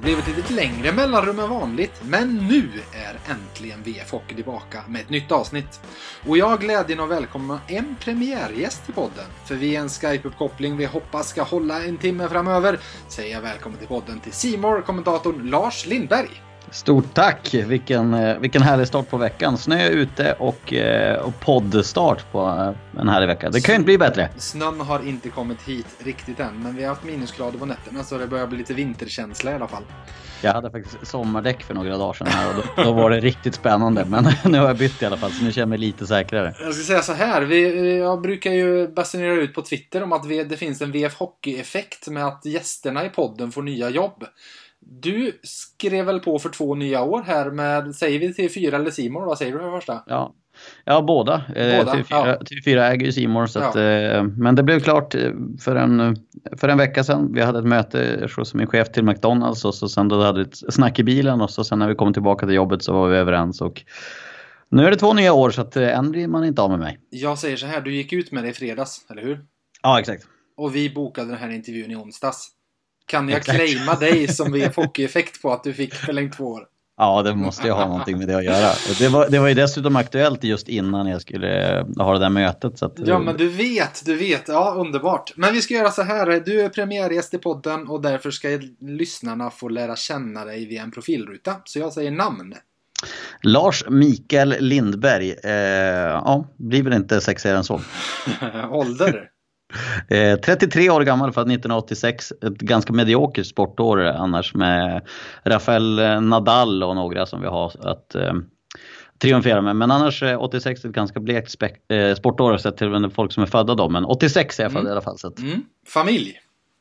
blev ett lite längre mellanrum än vanligt, men nu är äntligen VF Hockey tillbaka med ett nytt avsnitt. Och jag har glädjen att välkomna en premiärgäst till podden. För via en Skype-uppkoppling vi hoppas ska hålla en timme framöver säger jag välkommen till podden till C More-kommentatorn Lars Lindberg. Stort tack! Vilken härlig start på veckan. Snö ute och poddstart på en härlig vecka. Det kan ju inte bli bättre. Snön har inte kommit hit riktigt än, men vi har haft minusgrader på nätterna så det börjar bli lite vinterkänsla i alla fall. Jag hade faktiskt sommardäck för några dagar sedan här och då var det riktigt spännande. Men nu har jag bytt i alla fall så nu känner jag mig lite säkrare. Jag ska säga så här, jag brukar ju basunera ut på Twitter om att det finns en VF Hockey-effekt med att gästerna i podden får nya jobb. Du skrev väl på för 2 nya år här med, säger vi TV4 eller C More? Vad säger du för första? Ja, båda. TV4 äger ju C More, så att, men det blev klart för en vecka sedan. Vi hade ett möte hos min chef till McDonalds och så sen då hade vi ett snack i bilen och så sen när vi kom tillbaka till jobbet så var vi överens och nu är det 2 nya år så att än blir man inte av med mig. Jag säger så här, du gick ut med det i fredags, eller hur? Ja, exakt. Och vi bokade den här intervjun i onsdags. Kan jag claima dig som VF Hockey-effekt på att du fick förlängt 2 år? Ja, det måste ju ha någonting med det att göra. Det var ju dessutom aktuellt just innan jag skulle ha det där mötet. Så att, ja, men du vet. Ja, underbart. Men vi ska göra så här. Du är premiärgäst i podden och därför ska lyssnarna få lära känna dig via en profilruta. Så jag säger namn. Lars Mikael Lindberg. Blir väl inte sexigare än så. Ålder? 33 år gammal, för 1986. Ett ganska mediokert sportår annars med Rafael Nadal och några som vi har att triumfera med. Men annars 86 är ett ganska blekt sportår sett till folk som är födda då. Men 86 är jag född i alla fall. Så att... Familj?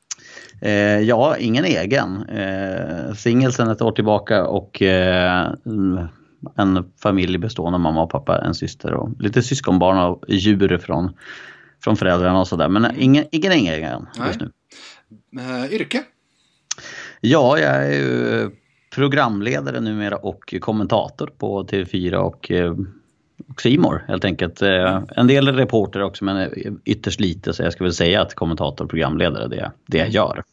Ingen egen. Singel sedan ett år tillbaka och en familj bestående av mamma och pappa, en syster och lite syskonbarn och djur från föräldrarna och sådär. Men ingen just nu. Yrke? Ja, jag är ju programledare numera och kommentator på TV4 och C More helt enkelt. En del reporter också, men ytterst lite, så jag skulle väl säga att kommentator och programledare det jag gör.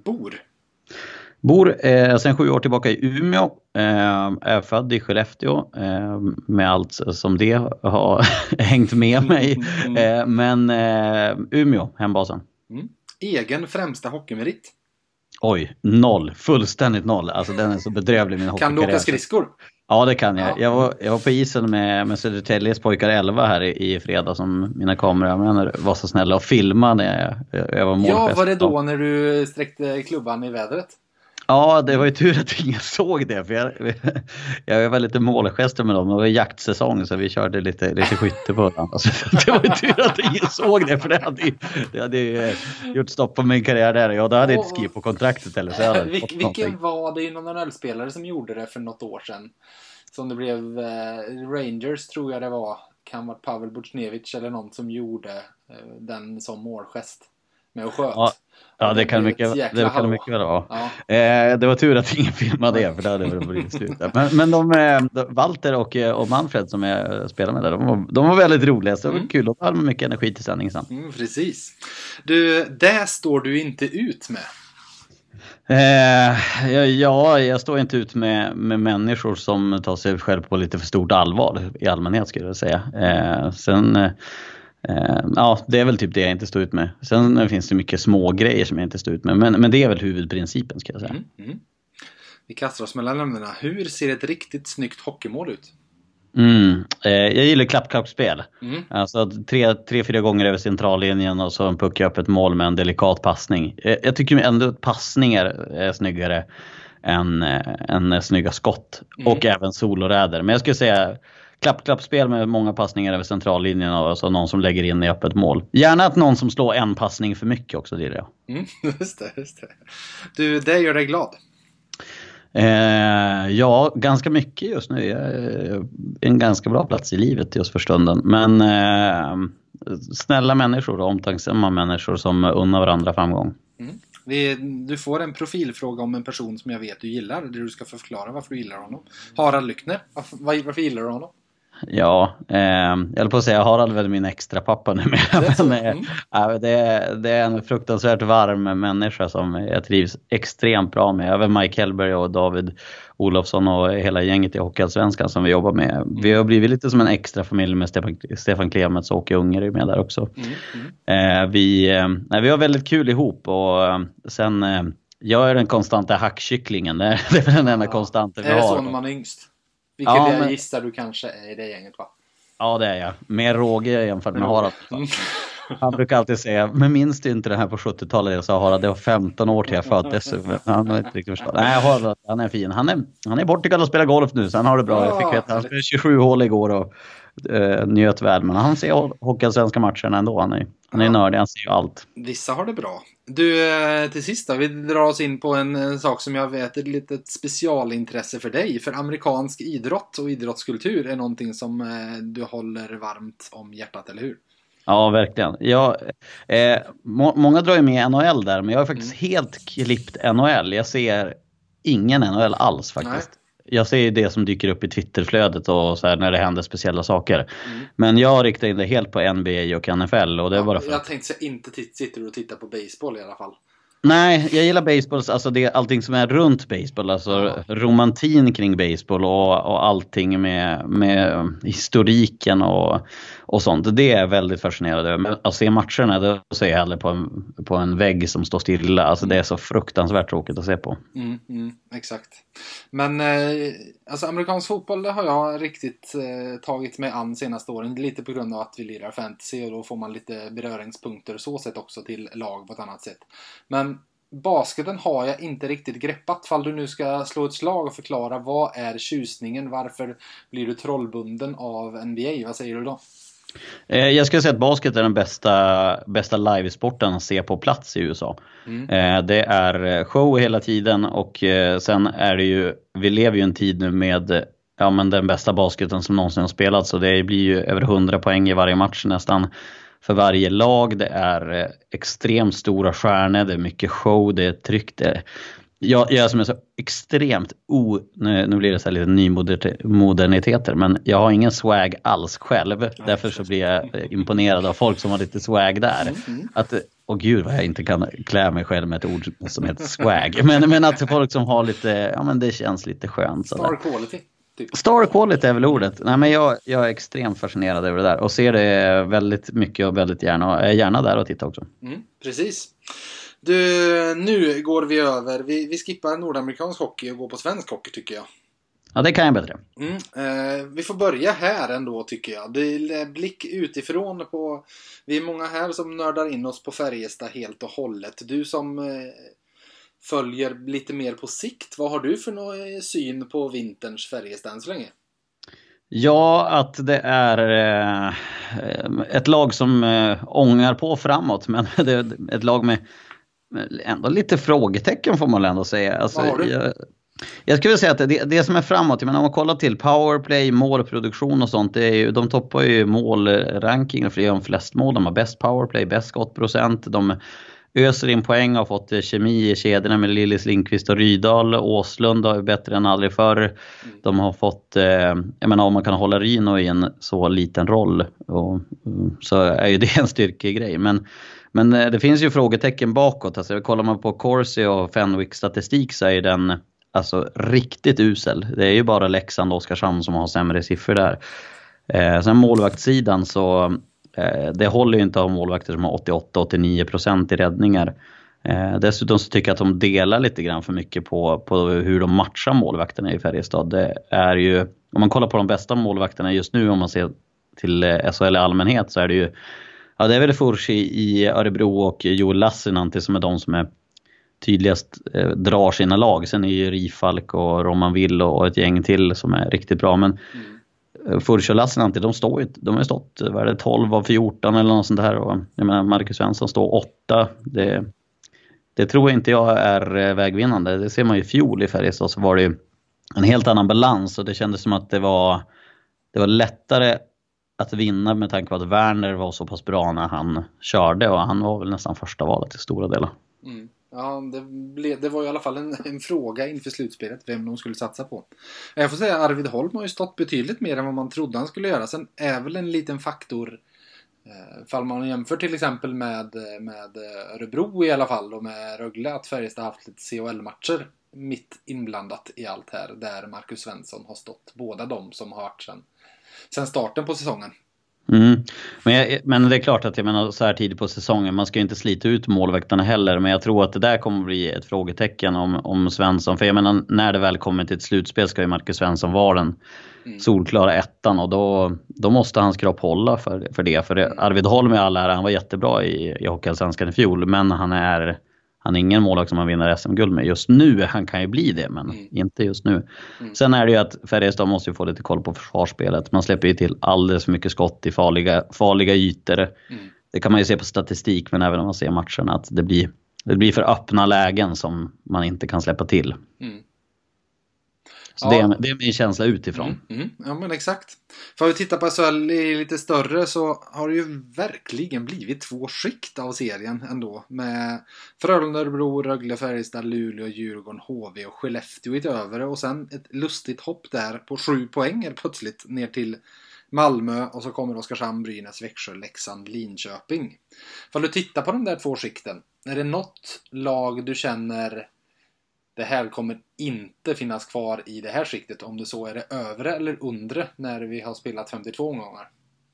Bor sedan 7 år tillbaka i Umeå. Är född i Skellefteå med allt som det har hängt med mig. Men Umeå, hembasen. Egen främsta hockeymerit? Oj, 0. Fullständigt 0. Alltså den är så bedrövlig min hockeykarriär. Kan du åka skridskor? Ja, det kan jag. Jag var på isen med Södertäljes pojkar 11 här i fredag som mina kameror var så snälla och filmade när jag var målgest. Ja, var det då när du sträckte klubban i vädret? Ja, det var ju tur att ingen såg det, för jag var lite målgester med dem. Det var jaktsäsong så vi körde lite skytte på den. Alltså, det var ju tur att ingen såg det, för det hade gjort stopp på min karriär där. Ja, då hade jag inte skrivit på kontraktet eller så. Vilken var det någon NHL-spelare som gjorde det för något år sedan? Som det blev Rangers tror jag det var. Kan vara Pavel Buchnevich eller någon som gjorde den som målgest med att sköt. Ja, det kan mycket vara. Ja. Det var tur att ingen filmade det, för det hade väl blivit slut. Men Walter och Manfred som jag spelar med där, de var väldigt roliga. Så det var kul. De hade mycket energi till sändning sen. Precis. Du, det står du inte ut med. Jag står inte ut med människor som tar sig själv på lite för stort allvar i allmänhet, skulle jag säga. Det är väl typ det jag inte står ut med. Sen finns det mycket små grejer som jag inte står ut med. Men det är väl huvudprincipen, ska jag säga. Vi kastar oss mellan lämnarna. Hur ser ett riktigt snyggt hockeymål ut? Jag gillar klapp-klapp-spel. Alltså 3-4 gånger över centrallinjen och så en puck upp ett mål med en delikat passning. Jag tycker ändå att passningar är snyggare än snygga skott. Och även soloräder. Men jag skulle säga klapp-klapp-spel med många passningar över centrallinjen och så någon som lägger in i öppet mål. Gärna att någon som slår en passning för mycket också, det är det. Just det. Du, det gör dig glad? Ja, ganska mycket just nu. Jag är en ganska bra plats i livet just för stunden. Men snälla människor och omtänksamma människor som unnar varandra framgång. Du får en profilfråga om en person som jag vet du gillar. Där du ska förklara varför du gillar honom. Harald Lyckner, varför gillar du honom? Ja, jag höll på att säga jag har aldrig min extra pappa nu med. Men det är en fruktansvärt varm människa som jag trivs extremt bra med. Även Mike Hellberg och David Olofsson och hela gänget i Hockeyallsvenskan som vi jobbar med. Vi har blivit lite som en extra familj med Stefan Klemets och Åke Unger är med där också. Vi har väldigt kul ihop och sen jag är den konstanta hackkycklingen. Det är väl den enda konstanta vi har. Är det så när man är yngst? Vilket jag gissar du kanske är i det gänget, va? Ja, det är jag. Mer Roger jämfört med Harald. Han brukar alltid säga, men minns du inte det här på 70-talet? Jag sa Harald, det var 15 år till jag föddes. Han har inte riktigt förstått. Nej, Harald, han är fin. Han är i Portugal och spelar golf nu, så han har det bra. Jag fick veta, han spelade 27 hål igår och njöt väl. Men han ser Hockeyallsvenska matcherna ändå. Han är nördig, han ser ju allt. Vissa har det bra. Du, till sist då, vi drar oss in på en sak som jag vet är ett litet specialintresse för dig. För amerikansk idrott och idrottskultur är någonting som du håller varmt om hjärtat, eller hur? Ja, verkligen. Många drar ju med NHL där, men jag har faktiskt helt klippt NHL. Jag ser ingen NHL alls faktiskt. Nej. Jag ser det som dyker upp i Twitterflödet och så här när det händer speciella saker. Men jag riktar in det helt på NBA och NFL. Och det är bara för jag tänkte så inte sitter och tittar på baseball i alla fall. Nej, jag gillar baseball, alltså allting som är runt baseball, alltså romantin kring baseball och allting med historiken och sånt. Det är väldigt fascinerande. Men att se matcherna, då ser jag hellre på en vägg som står stilla. Alltså det är så fruktansvärt tråkigt att se på. Exakt. Men alltså amerikansk fotboll, det har jag riktigt tagit mig an senaste åren. Lite på grund av att vi lirar fantasy och då får man lite beröringspunkter så sätt också till lag på ett annat sätt. Men basketen har jag inte riktigt greppat. Fall du nu ska slå ett slag och förklara vad är tjusningen? Varför blir du trollbunden av NBA? Vad säger du då? Jag skulle säga att basket är den bästa livesporten att se på plats i USA. Det är show hela tiden och sen är det ju, vi lever ju en tid nu med den bästa basketen som någonsin har spelats, så det blir ju över 100 poäng i varje match nästan för varje lag. Det är extremt stora stjärnor, det är mycket show, det är tryck. Jag som är så extremt nu blir det så här lite nymoderniteter, men jag har ingen swag alls själv. Därför så blir jag imponerad av folk som har lite swag där. Att, gud vad jag inte kan klä mig själv med ett ord som heter swag. Men att folk som har lite, det känns lite skönt. Star quality. Typ. Star quality är väl ordet. Nej, men jag är extremt fascinerad över det där och ser det väldigt mycket och väldigt gärna där och titta också. Precis. Du, nu går vi över. Vi skippar nordamerikansk hockey och går på svensk hockey tycker jag. Ja, det kan jag bättre. Vi får börja här ändå tycker jag. Det är blick utifrån på... Vi är många här som nördar in oss på Färjestad helt och hållet. Du som följer lite mer på sikt. Vad har du för någon syn på vinterns Färjestad än så länge? Ja, att det är ett lag som ångar på framåt. Men det är ett lag med ändå lite frågetecken får man ändå säga. Alltså, jag skulle säga att det som är framåt, jag menar, om man kollar till powerplay, målproduktion och sånt, det är ju, de toppar ju målrankingen för de flest mål. De har bäst powerplay, bäst skottprocent. De öser in poäng, har fått kemi i kedjorna med Lillis, Lindqvist och Rydal. Åslund har ju bättre än aldrig förr. De har fått, jag menar, om man kan hålla Rino i en så liten roll så är ju det en styrkegrej. Men det finns ju frågetecken bakåt. Alltså, kollar man på Corsi och Fenwick statistik så är den alltså riktigt usel. Det är ju bara Leksand och Oskarshamn som har sämre siffror där. Sen målvaktssidan så det håller ju inte av målvakter som har 88-89% i räddningar. Dessutom så tycker jag att de delar lite grann för mycket på hur de matchar målvakterna i Färjestad. Det är ju, om man kollar på de bästa målvakterna just nu, om man ser till SHL i allmänhet, så är det ju det är väl Furs i Örebro och Joel Lassinantti som är de som är tydligast drar sina lag. Sen är ju Rifalk och Roman Will och ett gäng till som är riktigt bra. Men Furs och Lassinantti, de har stått 12 av 14 eller något sånt där. Och jag menar, Marcus Svensson står 8. Det tror jag inte jag är vägvinnande. Det ser man ju i fjol i Färjestad, så var det ju en helt annan balans. Och det kändes som att det var lättare att vinna med tanke på att Werner var så pass bra när han körde. Och han var väl nästan första valet i stora delar. Ja, det var i alla fall en fråga inför slutspelet vem de skulle satsa på. Jag får säga att Arvid Holm har ju stått betydligt mer än vad man trodde han skulle göra. Sen är väl en liten faktor fall man jämför till exempel med Örebro i alla fall och med Rögle, att Färjestad haft lite CHL-matcher mitt inblandat i allt här, där Marcus Svensson har stått. Båda de som har varit sen starten på säsongen. Men det är klart att jag menar så här tidigt på säsongen, man ska ju inte slita ut målvakterna heller, men jag tror att det där kommer bli ett frågetecken om Svensson, för jag menar när det väl kommer till ett slutspel ska ju Marcus Svensson vara den solklara ettan, och då måste hans kropp hålla för det, för Arvid Holm i all ära, han var jättebra i Hockeyallsvenskan i fjol, men han är ingen målvakt som man vinner SM-guld med just nu. Han kan ju bli det, men inte just nu. Sen är det ju att Färjestad måste ju få lite koll på försvarsspelet. Man släpper ju till alldeles för mycket skott i farliga ytor. Det kan man ju se på statistik, men även om man ser matcherna, att det blir för öppna lägen som man inte kan släppa till. Så ja. Det är min känsla utifrån. Ja, men exakt. För att vi tittar på SHL lite större, så har det ju verkligen blivit 2 skikt av serien ändå. Med Frölunda, Örebro, Rögle, Färjestad, Luleå, Djurgården, HV och Skellefteå utöver. Och sen ett lustigt hopp där på 7 poäng plötsligt ner till Malmö, och så kommer Oskarshamn, Brynäs, Växjö, Leksand, Linköping. För att du tittar på de där 2 skikten, är det något lag du känner det här kommer inte finnas kvar i det här skiktet, om det så är det övre eller undre när vi har spelat 52 omgångar?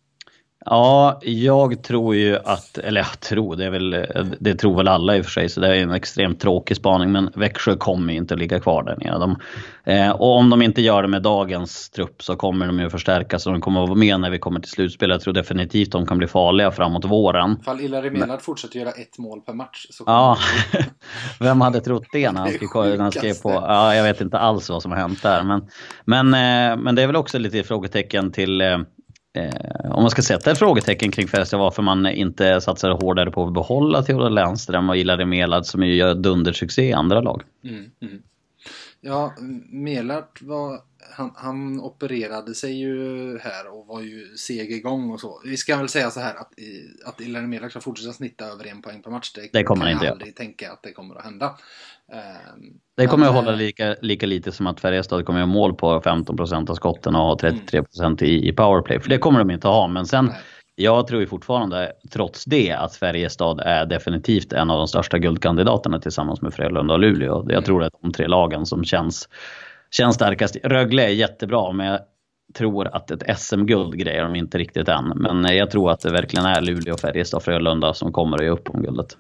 Ja, jag tror ju att, eller jag tror, det tror väl alla i och för sig, så det är en extremt tråkig spaning, men Växjö kommer inte att ligga kvar där nere. Och om de inte gör det med dagens trupp, så kommer de ju förstärkas, och de kommer att vara med när vi kommer till slutspel. Jag tror definitivt de kan bli farliga framåt våren. Fall Ilari Melard fortsätter göra 1 mål per match. Så ja, vem hade trott det när han skrev på? Ja, jag vet inte alls vad som har hänt där. Men det är väl också lite frågetecken till... om man ska sätta ett frågetecken kring Färjestad, varför man inte satsar hårdare på att behålla Theodor Lennström och Ilari Melard, som ju gör dundersuccé i andra lag. Ja, Melard han opererade sig ju här och var ju seg igång och så. Vi ska väl säga så här att Ilari Melard ska fortsätta snitta över 1 poäng per match. Det kommer han inte jag aldrig tänka att det kommer att hända. Det kommer att hålla lika lite som att Färjestad kommer att ha mål på 15% av skotten och 33% i powerplay. För det kommer de inte ha. Men sen, jag tror ju fortfarande, trots det, att Färjestad är definitivt en av de största guldkandidaterna tillsammans med Frölunda och Luleå. Jag tror att de 3 lagen som känns starkast. Rögle är jättebra, men jag tror att ett SM-guld grejer de inte riktigt än. Men jag tror att det verkligen är Luleå, Färjestad och Frölunda som kommer att ge upp om guldet.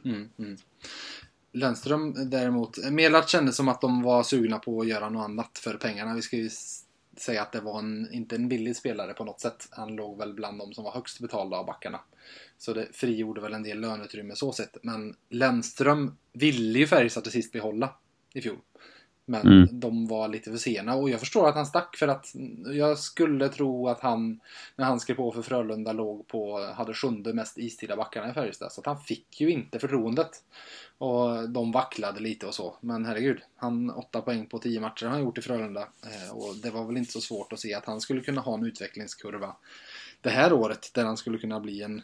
Lennström däremot, Melard kände som att de var sugna på att göra något annat för pengarna. Vi ska ju säga att det var inte en billig spelare på något sätt. Han låg väl bland de som var högst betalda av backarna. Så det frigjorde väl en del löneutrymme så sett. Men Lennström ville ju Färjestad till sist behålla i fjol. Men de var lite för sena, och jag förstår att han stack, för att jag skulle tro att han, när han skrev på för Frölunda, hade 7:e mest istida backarna i Färjestad, så att han fick ju inte förtroendet, och de vacklade lite och så. Men herregud, han 8 poäng på 10 matcher har han gjort i Frölunda, och det var väl inte så svårt att se att han skulle kunna ha en utvecklingskurva det här året, där han skulle kunna bli en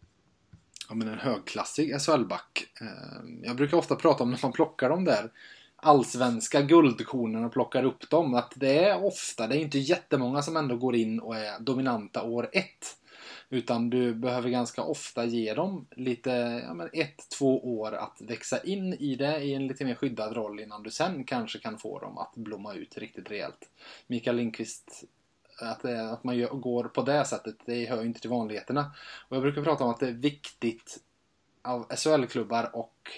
högklassig SHL-back. Jag brukar ofta prata om när man plockar dem där allsvenska guldkornen och plockar upp dem, att det är inte jättemånga som ändå går in och är dominanta år 1, utan du behöver ganska ofta ge dem lite 1-2 år att växa in i det i en lite mer skyddad roll, innan du sen kanske kan få dem att blomma ut riktigt rejält. Mikael Lindqvist, att man går på det sättet, det hör ju inte till vanligheterna, och jag brukar prata om att det är viktigt av SHL-klubbar och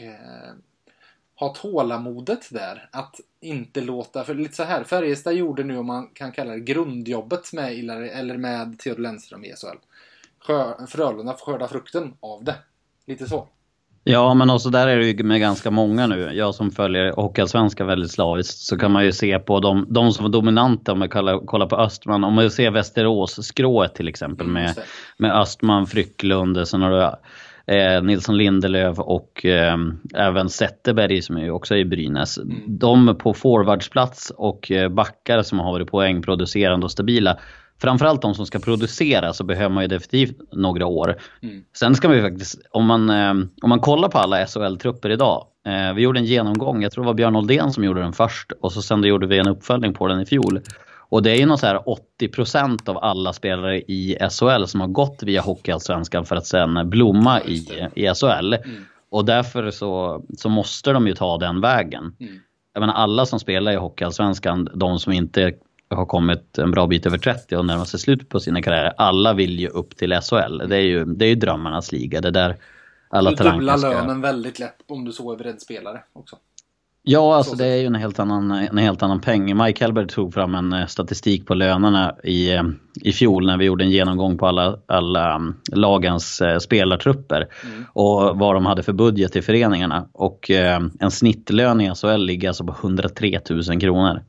ha tålamodet där, att inte låta, för lite så här Färjestad gjorde nu, om man kan kalla det grundjobbet med Theodor Lennström i SHL. Frölunda får skörda frukten av det. Lite så. Ja, men också där är det ju med ganska många nu. Jag som följer Hockeyallsvenskan väldigt slaviskt, så kan man ju se på de som var dominanta, om man kollar på Östman. Om man ser Västerås, skrået till exempel, med Östman, Frycklund, sen har du Nilsson Lindelöf och även Zetterberg som är också i Brynäs. De på forwardsplats och backar som har varit poängproducerande och stabila framförallt de som ska producera, så behöver man ju definitivt några år. Sen ska man ju faktiskt, om man kollar på alla SHL-trupper idag. Vi gjorde en genomgång, jag tror det var Björn Oldén som gjorde den först. Och så sen gjorde vi en uppföljning på den i fjol. Och det är ju något så här 80% av alla spelare i SHL som har gått via Hockeyallsvenskan för att sen blomma i SHL. Och därför så måste de ju ta den vägen. Jag menar, alla som spelar i Hockeyallsvenskan, de som inte har kommit en bra bit över 30 och närmar sig slut på sina karriärer, alla vill ju upp till SHL. Det är ju drömmarnas liga. Det där alla du dubblar lönen väldigt lätt om du så är beredd spelare också. Ja, alltså det är ju en helt annan peng. Mike Hellberg tog fram en statistik på lönerna i fjol när vi gjorde en genomgång på alla lagens spelartrupper och vad de hade för budget i föreningarna. Och en snittlön i SHL ligger alltså på 103 000 kronor.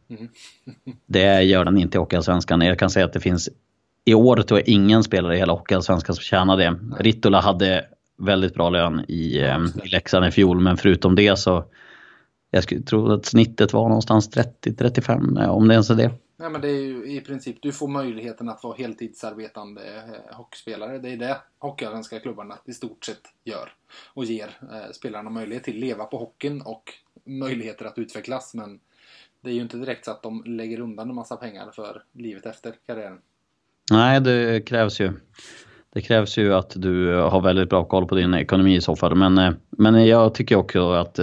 Det gör den inte i Hockeyallsvenskan. Jag kan säga att det finns i år, tror jag, ingen spelare i hela Hockeyallsvenskan som tjänar det. Rittola hade väldigt bra lön i Leksand i fjol, men förutom det så jag skulle tro att snittet var någonstans 30-35, om det ens är det. Nej, men det är ju i princip, du får möjligheten att vara heltidsarbetande hockeyspelare. Det är det hockeyallsvenska klubbarna i stort sett gör. Och ger spelarna möjlighet till att leva på hockeyn och möjligheter att utvecklas. Men det är ju inte direkt så att de lägger undan en massa pengar för livet efter karriären. Nej, det krävs ju. Det krävs ju att du har väldigt bra koll på din ekonomi i så fall. Men jag tycker också att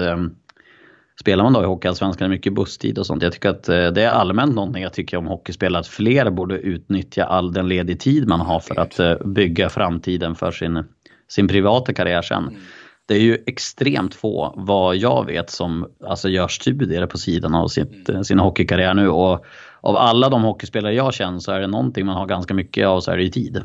spelar man då i Hockeyallsvenskan är mycket busstid och sånt. Jag tycker att det är allmänt någonting jag tycker om hockeyspel, att fler borde utnyttja all den ledig tid man har för att bygga framtiden för sin privata karriär sen. Det är ju extremt få, vad jag vet, som alltså gör studier på sidan av sin hockeykarriär nu. Och av alla de hockeyspelare jag känner så är det någonting man har ganska mycket av, så är det ju tid.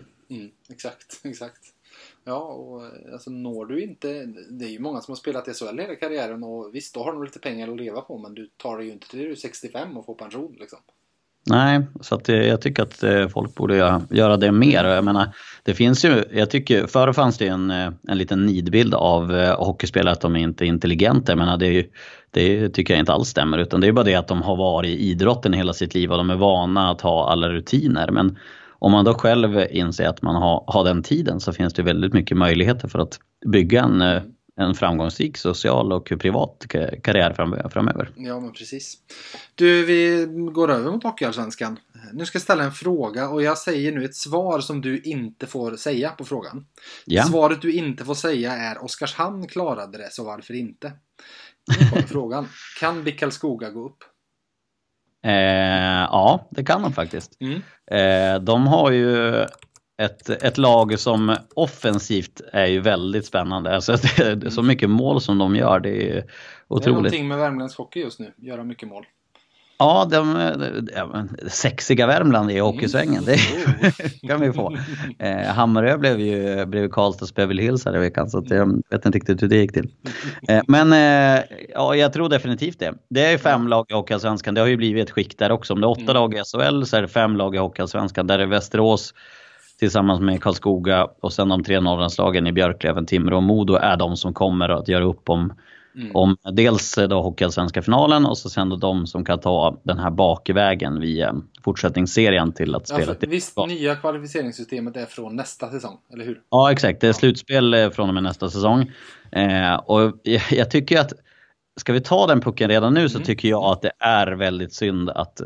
Exakt. Ja, och alltså når du inte, det är ju många som har spelat i SHL hela karriären och visst, då har de lite pengar att leva på, men du tar det ju inte till du är 65 och får pension liksom. Nej, så att jag tycker att folk borde göra det mer. Jag menar, det finns ju, jag tycker, förr fanns det en liten nidbild av hockeyspelare att de inte är intelligenta. Jag menar, det tycker jag inte alls stämmer, utan det är bara det att de har varit i idrotten hela sitt liv och de är vana att ha alla rutiner. Men om man då själv inser att man har den tiden, så finns det väldigt mycket möjligheter för att bygga en framgångsrik social och privat karriär framöver. Ja, men precis. Du, vi går över mot Hockeyallsvenskan. Nu ska jag ställa en fråga och jag säger nu ett svar som du inte får säga på frågan. Ja. Svaret du inte får säga är Oskarshamn klarade det, så varför inte? Nu kommer frågan. Kan BIK Karlskoga gå upp? Ja, det kan de faktiskt. De har ju ett lag som offensivt är ju väldigt spännande. Alltså, det är så mycket mål som de gör, det är otroligt. Det är någonting med Värmlands hockey just nu, göra mycket mål. Ja, sexiga Värmland i hockeysvängen, det kan vi få. Hammarö blev Karlstads Beverly Hills här i veckan, så att jag vet inte riktigt hur det gick till. Men ja, jag tror definitivt det. Det är 5 lag i Hockeyallsvenskan, det har ju blivit ett skikt där också. Om det är 8 lag i SHL så är det 5 lag i Hockeyallsvenskan. Där är Västerås tillsammans med Karlskoga och sen de 3 Norrlandslagen i Björklöven, Timrå och Modo är de som kommer att göra upp om dels då Hockeyallsvenska finalen och så sen då de som kan ta den här bakvägen via fortsättningsserien till att spela till. Visst, nya kvalificeringssystemet är från nästa säsong, eller hur? Ja, exakt. Det är slutspel från och med nästa säsong. Och jag tycker att ska vi ta den pucken redan nu, så tycker jag att det är väldigt synd att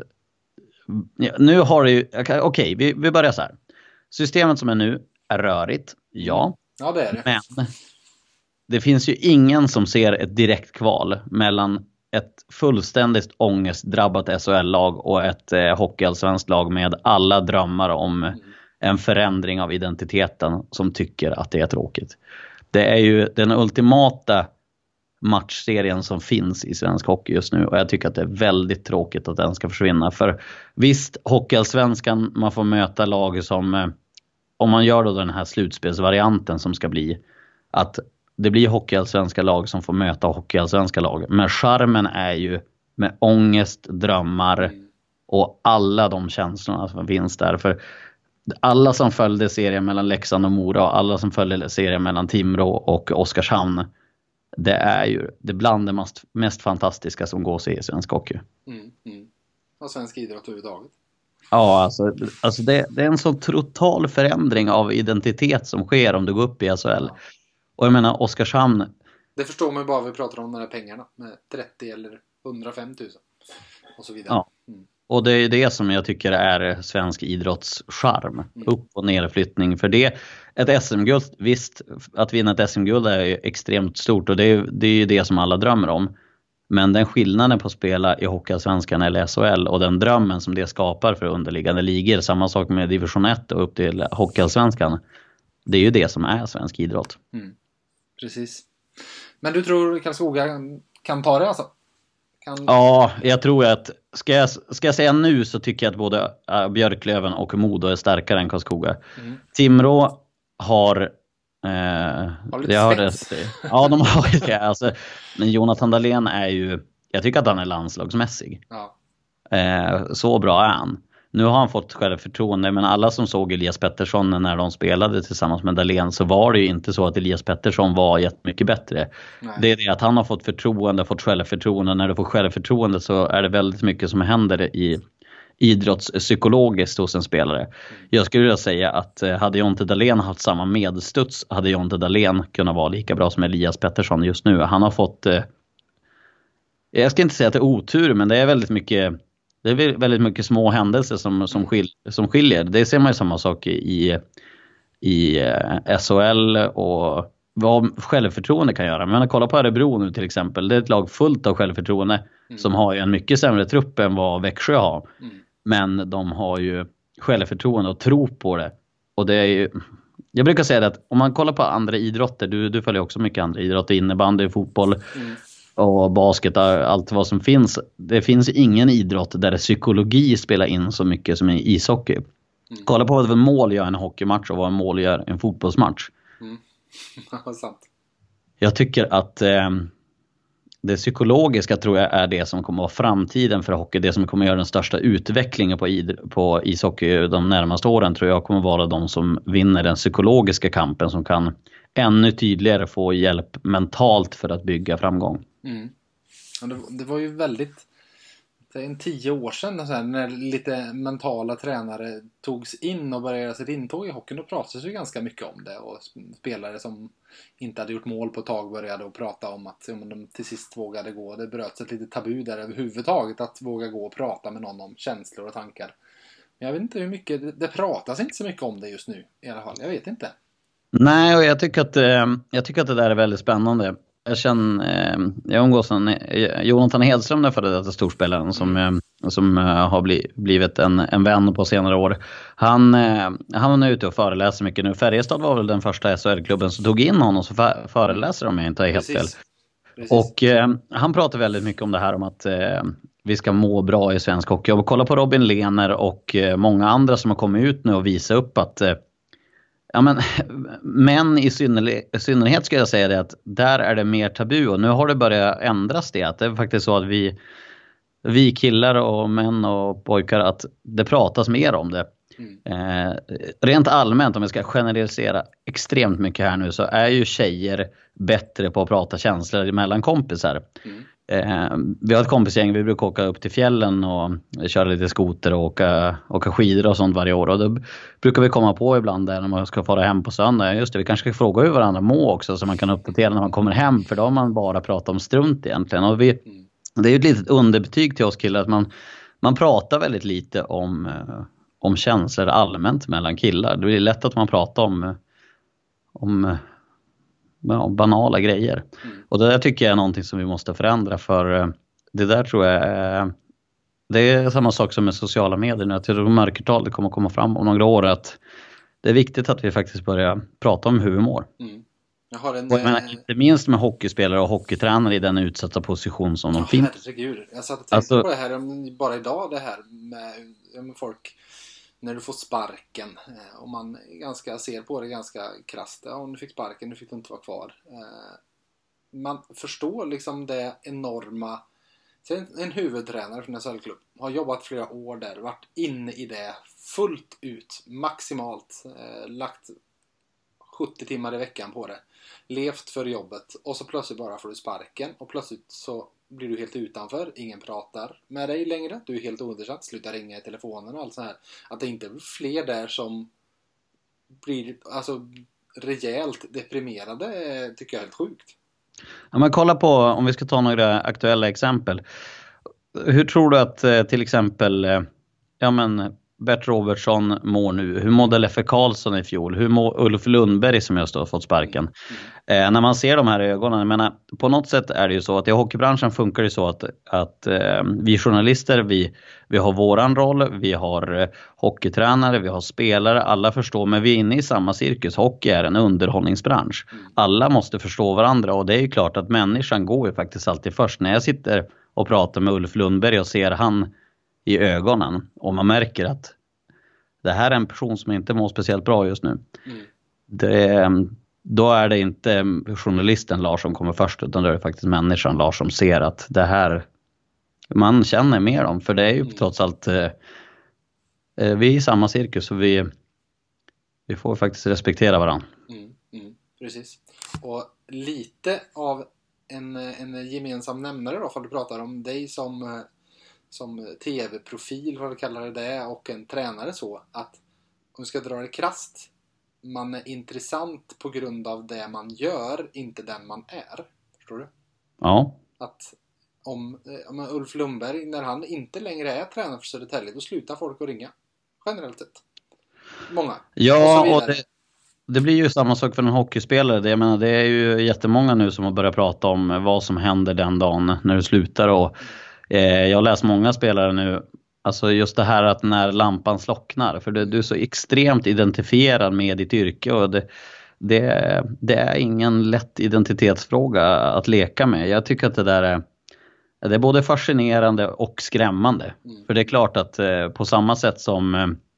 nu har det ju, okej, vi börjar så här. Systemet som är nu är rörigt, ja. Ja, det är det. Men det finns ju ingen som ser ett direkt kval mellan ett fullständigt ångestdrabbat SHL-lag och ett hockeyallsvenskt lag med alla drömmar om en förändring av identiteten som tycker att det är tråkigt. Det är ju den ultimata matchserien som finns i svensk hockey just nu, och jag tycker att det är väldigt tråkigt att den ska försvinna. För visst, hockeyallsvenskan, man får möta lag som, om man gör då den här slutspelsvarianten som ska bli att det blir hockeyallsvenska lag som får möta hockeyallsvenska lag. Men charmen är ju med ångest, drömmar och alla de känslorna som finns där. För alla som följde serien mellan Leksand och Mora och alla som följde serien mellan Timrå och Oskarshamn, det är ju det bland det mest fantastiska som går att se i svensk hockey. Och svensk idrott överhuvudtaget. Ja, alltså det är en så total förändring av identitet som sker om du går upp i SHL. Ja. Och jag menar, Oskarshamn... Det förstår man ju bara vi pratar om de här pengarna med 30 eller 105 000 och så vidare. Ja. Och det är det som jag tycker är svensk idrotts charm. Upp- och nerflyttning. För det, ett SM-guld, visst, att vinna ett SM-guld är extremt stort och det är ju det som alla drömmer om. Men den skillnaden på att spela i Hockeyallsvenskan eller SHL och den drömmen som det skapar för underliggande ligor, samma sak med division 1 och upp till Hockeyallsvenskan, det är ju det som är svensk idrott. Precis. Men du tror Karlskoga kan ta det alltså? Ja, jag tror att ska jag säga nu så tycker jag att både Björklöven och Modo är starkare än Karlskoga. Timrå har ja, de har det. Alltså, men Jonathan Dahlén är ju, jag tycker att han är landslagsmässig. Ja. Så bra är han. Nu har han fått självförtroende, men alla som såg Elias Pettersson när de spelade tillsammans med Dahlén, så var det ju inte så att Elias Pettersson var jättemycket bättre. Nej. Det är det att han har fått förtroende, fått självförtroende. När du får självförtroende så är det väldigt mycket som händer i idrottspsykologiskt hos en spelare. Jag skulle vilja säga att hade Jonte Dahlén haft samma medstuds, hade Jonte Dahlén kunnat vara lika bra som Elias Pettersson just nu. Han har fått, jag ska inte säga att det är otur, men det är väldigt mycket små händelser som skiljer. Det ser man ju samma sak i SHL och vad självförtroende kan göra. Men kolla på Örebro nu till exempel. Det är ett lag fullt av självförtroende som har ju en mycket sämre trupp än vad Växjö har. Men de har ju självförtroende och tro på det. Och det är ju, jag brukar säga det att om man kollar på andra idrotter, du följer också mycket andra idrotter, innebandy, fotboll och basket, allt vad som finns. Det finns ingen idrott där psykologi spelar in så mycket som i ishockey. Kolla på vad mål gör en hockeymatch och vad en mål gör en fotbollsmatch. Sant. Jag tycker att det psykologiska tror jag är det som kommer att vara framtiden för hockey. Det som kommer att göra den största utvecklingen på ishockey de närmaste åren tror jag kommer att vara de som vinner den psykologiska kampen, som kan ännu tydligare få hjälp mentalt för att bygga framgång. Det var ju väldigt, en 10 år sedan så här, när lite mentala tränare togs in och började sitt intåg i hockeyn, då pratades ju ganska mycket om det, och spelare som inte hade gjort mål på ett tag började att prata om att de till sist vågade gå. Det bröts ett litet tabu där överhuvudtaget att våga gå och prata med någon om känslor och tankar. Men jag vet inte hur mycket, det pratas inte så mycket om det just nu i alla fall, jag vet inte. Nej, och jag tycker att det där är väldigt spännande. Jag umgås med Jonathan Hedström, den före detta storspelaren som har blivit en vän på senare år. Han är nu ute och föreläser mycket nu. Färjestad var väl den första SHL-klubben som tog in honom som föreläsare, om jag inte är helt fel. Och han pratar väldigt mycket om det här om att vi ska må bra i svensk hockey. Och kolla på Robin Lehner och många andra som har kommit ut nu och visa upp att men i synnerhet ska jag säga det att där är det mer tabu, och nu har det börjat ändras det. Att det är faktiskt så att vi killar och män och pojkar, att det pratas mer om det. Rent allmänt, om jag ska generalisera extremt mycket här nu, så är ju tjejer bättre på att prata känslor mellan kompisar. Vi har ett kompisgäng, vi brukar åka upp till fjällen och köra lite skoter och åka skidor och sånt varje år, och då brukar vi komma på ibland där när man ska fara hem på söndag, just det, vi kanske ska fråga hur varandra må också, så man kan uppdatera när man kommer hem, för då har man bara pratat om strunt egentligen. Och det är ju ett litet underbetyg till oss killar att man pratar väldigt lite om känslor allmänt mellan killar. Det blir lätt att man pratar om banala grejer. Och det där tycker jag är någonting som vi måste förändra, för det där tror jag det är samma sak som med sociala medier nu, att jag tror mörkertalet kommer att komma fram om några år, att det är viktigt att vi faktiskt börjar prata om hur vi mår. Jag menar, inte minst med hockeyspelare och hockeytränare i den utsatta position som de finns. Herregud. Jag satt och tänkte på det här bara idag, det här med folk när du får sparken, och man ser på det ganska krasst. Ja, om du fick sparken, du fick inte vara kvar. Man förstår liksom det enorma. En huvudtränare från en SHL-klubb har jobbat flera år där, varit inne i det fullt ut, maximalt, lagt 70 timmar i veckan på det, levt för jobbet, och så plötsligt bara får du sparken, och plötsligt så blir du helt utanför. Ingen pratar med dig längre. Du är helt ointressant. Slutar ringa i telefonen och allt så här. Att det inte blir fler där som blir alltså rejält deprimerade tycker jag är helt sjukt. Ja, men kolla på, om vi ska ta några aktuella exempel. Hur tror du att till exempel Bert Robertson mår nu? Hur mådde Leffe Karlsson i fjol? Hur mår Ulf Lundberg som just har fått sparken? När man ser de här ögonen, jag menar, på något sätt är det ju så att i hockeybranschen funkar det så att vi journalister, vi har våran roll, vi har hockeytränare, vi har spelare, alla förstår, men vi är inne i samma cirkus. Hockey är en underhållningsbransch. Alla måste förstå varandra, och det är ju klart att människan går ju faktiskt alltid först. När jag sitter och pratar med Ulf Lundberg och ser han i ögonen, och man märker att det här är en person som inte mår speciellt bra just nu. Då är det inte journalisten Lars som kommer först, utan det är faktiskt människan Lars som ser att det här, man känner mer om, för det är ju trots allt vi är i samma cirkus, och vi får faktiskt respektera varandra. Precis. Och lite av en gemensam nämnare då, för du pratar om dig som tv-profil, vad du kallar det, och en tränare, så att om vi ska dra det krasst, man är intressant på grund av det man gör, inte den man är. Förstår du? Ja. Att om Ulf Lundberg, när han inte längre är tränare för Södertälje, då slutar folk att ringa. Generellt sett. Många. Ja, och det blir ju samma sak för en hockeyspelare. Jag menar, det är ju jättemånga nu som har börjat prata om vad som händer den dagen när du slutar. Och jag har läst många spelare nu, alltså just det här att när lampan slocknar, för du är så extremt identifierad med ditt yrke, och det är ingen lätt identitetsfråga att leka med. Jag tycker att det är både fascinerande och skrämmande. För det är klart att på samma sätt som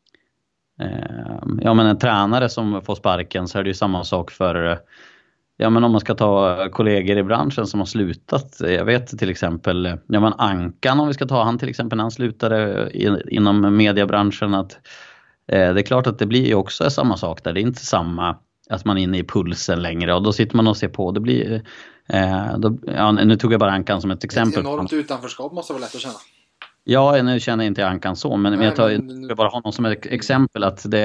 en tränare som får sparken, så är det ju samma sak för om man ska ta kollegor i branschen som har slutat. Jag vet till exempel, Ankan, om vi ska ta han till exempel, när han slutade inom mediebranschen, att det är klart att det blir ju också samma sak där. Det är inte samma att man är inne i pulsen längre, och då sitter man och ser på. Det blir, nu tog jag bara Ankan som ett exempel. Ett enormt utanförskap måste vara lätt att känna. Ja, nu känner jag inte Ankan så, men jag vill bara ha någon som ett exempel, att det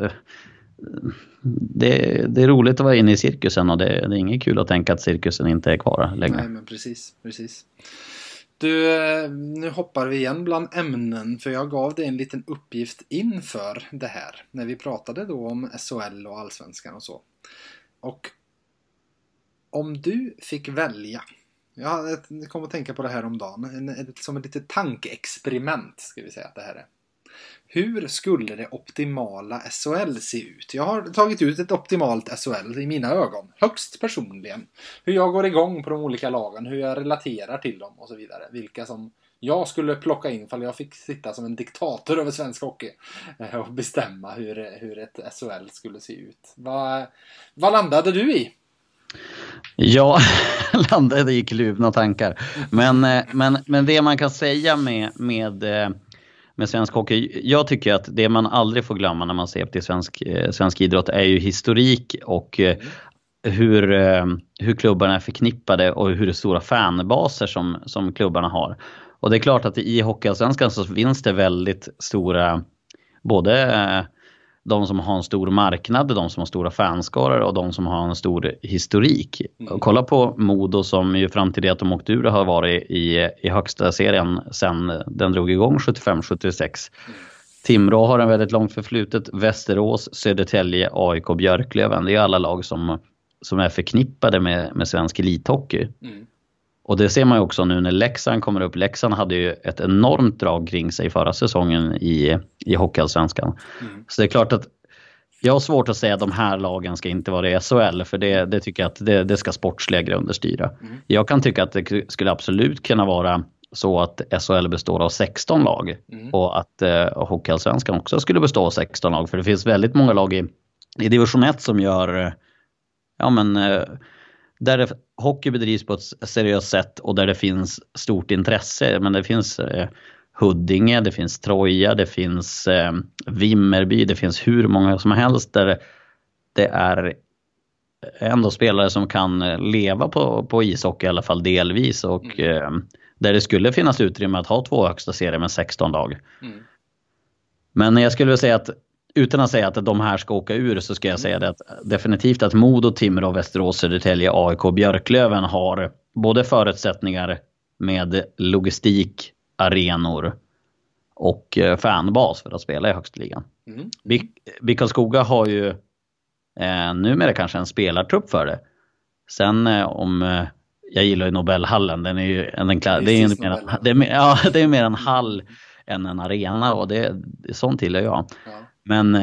är roligt att vara inne i cirkusen, och det är inget kul att tänka att cirkusen inte är kvar längre. Nej, men precis. Du, nu hoppar vi igen bland ämnen, för jag gav dig en liten uppgift inför det här, när vi pratade då om SHL och Allsvenskan och så. Och om du fick välja, jag kom att tänka på det här om dagen, som ett litet tankeexperiment ska vi säga att det här är. Hur skulle det optimala SHL se ut? Jag har tagit ut ett optimalt SHL i mina ögon. Högst personligen. Hur jag går igång på de olika lagen. Hur jag relaterar till dem och så vidare. Vilka som jag skulle plocka in ifall jag fick sitta som en diktator över svensk hockey. Och bestämma hur ett SHL skulle se ut. Vad landade du i? Ja, landade i kluvna tankar. Men det man kan säga med svensk hockey, jag tycker att det man aldrig får glömma när man ser till svensk idrott är ju historik, och hur klubbarna är förknippade, och hur stora fanbaser som klubbarna har. Och det är klart att i Hockeyallsvenskan så finns det väldigt stora, både de som har en stor marknad, de som har stora fanskaror, och de som har en stor historik. Och kolla på Modo, som ju fram till det att de åkte ur har varit i högsta serien sen den drog igång 75-76. Timrå har en väldigt långt förflutet. Västerås, Södertälje, AIK, Björklöven. Det är alla lag som är förknippade med svensk elithockey. Och det ser man ju också nu när Leksand kommer upp. Leksand hade ju ett enormt drag kring sig förra säsongen i Hockeyallsvenskan. Så det är klart att jag har svårt att säga att de här lagen ska inte vara i SHL. För det tycker jag att det ska sportsliga grunder styra. Jag kan tycka att det skulle absolut kunna vara så att SHL består av 16 lag. Och att Hockeyallsvenskan också skulle bestå av 16 lag. För det finns väldigt många lag i division 1 som gör där hockey bedrivs på ett seriöst sätt, och där det finns stort intresse. Men det finns Huddinge, det finns Troja, det finns Vimmerby, det finns hur många som helst där det är ändå spelare som kan leva på ishockey i alla fall delvis. Och där det skulle finnas utrymme att ha 2 högsta serier med 16 lag. Men jag skulle vilja säga att utan att säga att de här ska åka ur, så ska jag säga det att definitivt att Modo, Timrå, Västerås, Södertälje, AIK och Björklöven har både förutsättningar med logistik, arenor och fanbas för att spela i högsta ligan. BIK Karlskoga har ju numera kanske en spelartrupp för det. Sen om jag gillar ju Nobelhallen, den är ju det är mer en hall än en arena, och det sånt till jag. Men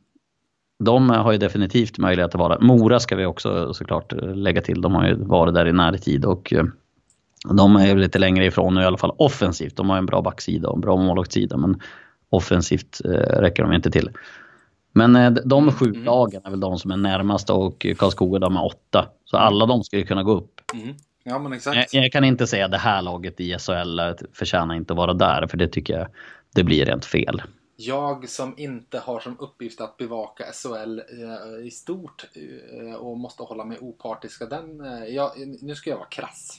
de har ju definitivt möjlighet att vara. Mora ska vi också såklart lägga till. De har ju varit där i närtid, och de är ju lite längre ifrån nu i alla fall offensivt. De har en bra backsida och en bra målvaktssida, men offensivt räcker de inte till. Men de 7 lagen är väl de som är närmast, och Karlskoga de är 8. Så alla de skulle kunna gå upp. Ja, men exakt. Jag kan inte säga att det här laget i SHL förtjänar inte att vara där, för det tycker jag det blir rent fel. Jag som inte har som uppgift att bevaka SHL i stort och måste hålla mig opartisk, nu ska jag vara krass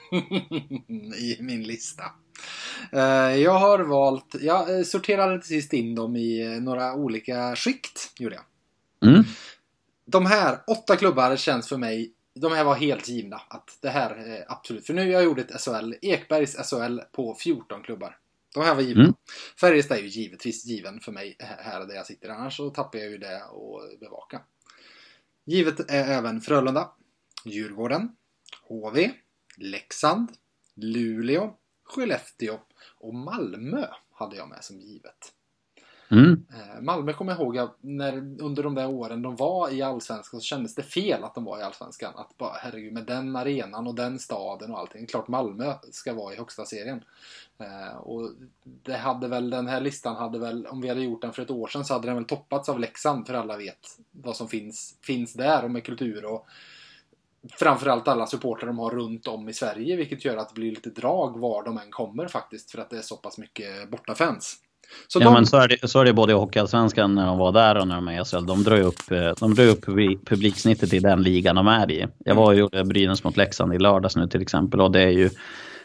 i min lista. Jag har valt, jag sorterade till sist in dem i några olika skikt, gjorde jag. De här 8 klubbar känns för mig, de här var helt givna att det här är absolut, för nu har jag gjort ett SHL, Ekbergs SHL på 14 klubbar. De här var givna. Färjestad är ju givetvis given för mig här där jag sitter, annars så tappar jag ju det att bevaka. Givet är även Frölunda, Djurgården, HV, Leksand, Luleå, Skellefteå och Malmö hade jag med som givet. Malmö kommer jag ihåg när under de där åren de var i Allsvenskan, så kändes det fel att de var i Allsvenskan. Att bara, herregud, med den arenan och den staden och allting. Klart Malmö ska vara i högsta serien. Och det hade väl, den här listan hade väl, om vi hade gjort den för ett år sedan, så hade den väl toppats av Leksand, för alla vet vad som finns där, och med kultur och framförallt alla supportrar de har runt om i Sverige, vilket gör att det blir lite drag var de än kommer faktiskt, för att det är så pass mycket bortafans. Men så är det både i Hockeyallsvenskan när de var där och när de är i SHL. De drar ju upp publiksnittet i den ligan de är i. Jag var och gjorde Brynäs mot Leksand i lördags nu till exempel, och det är ju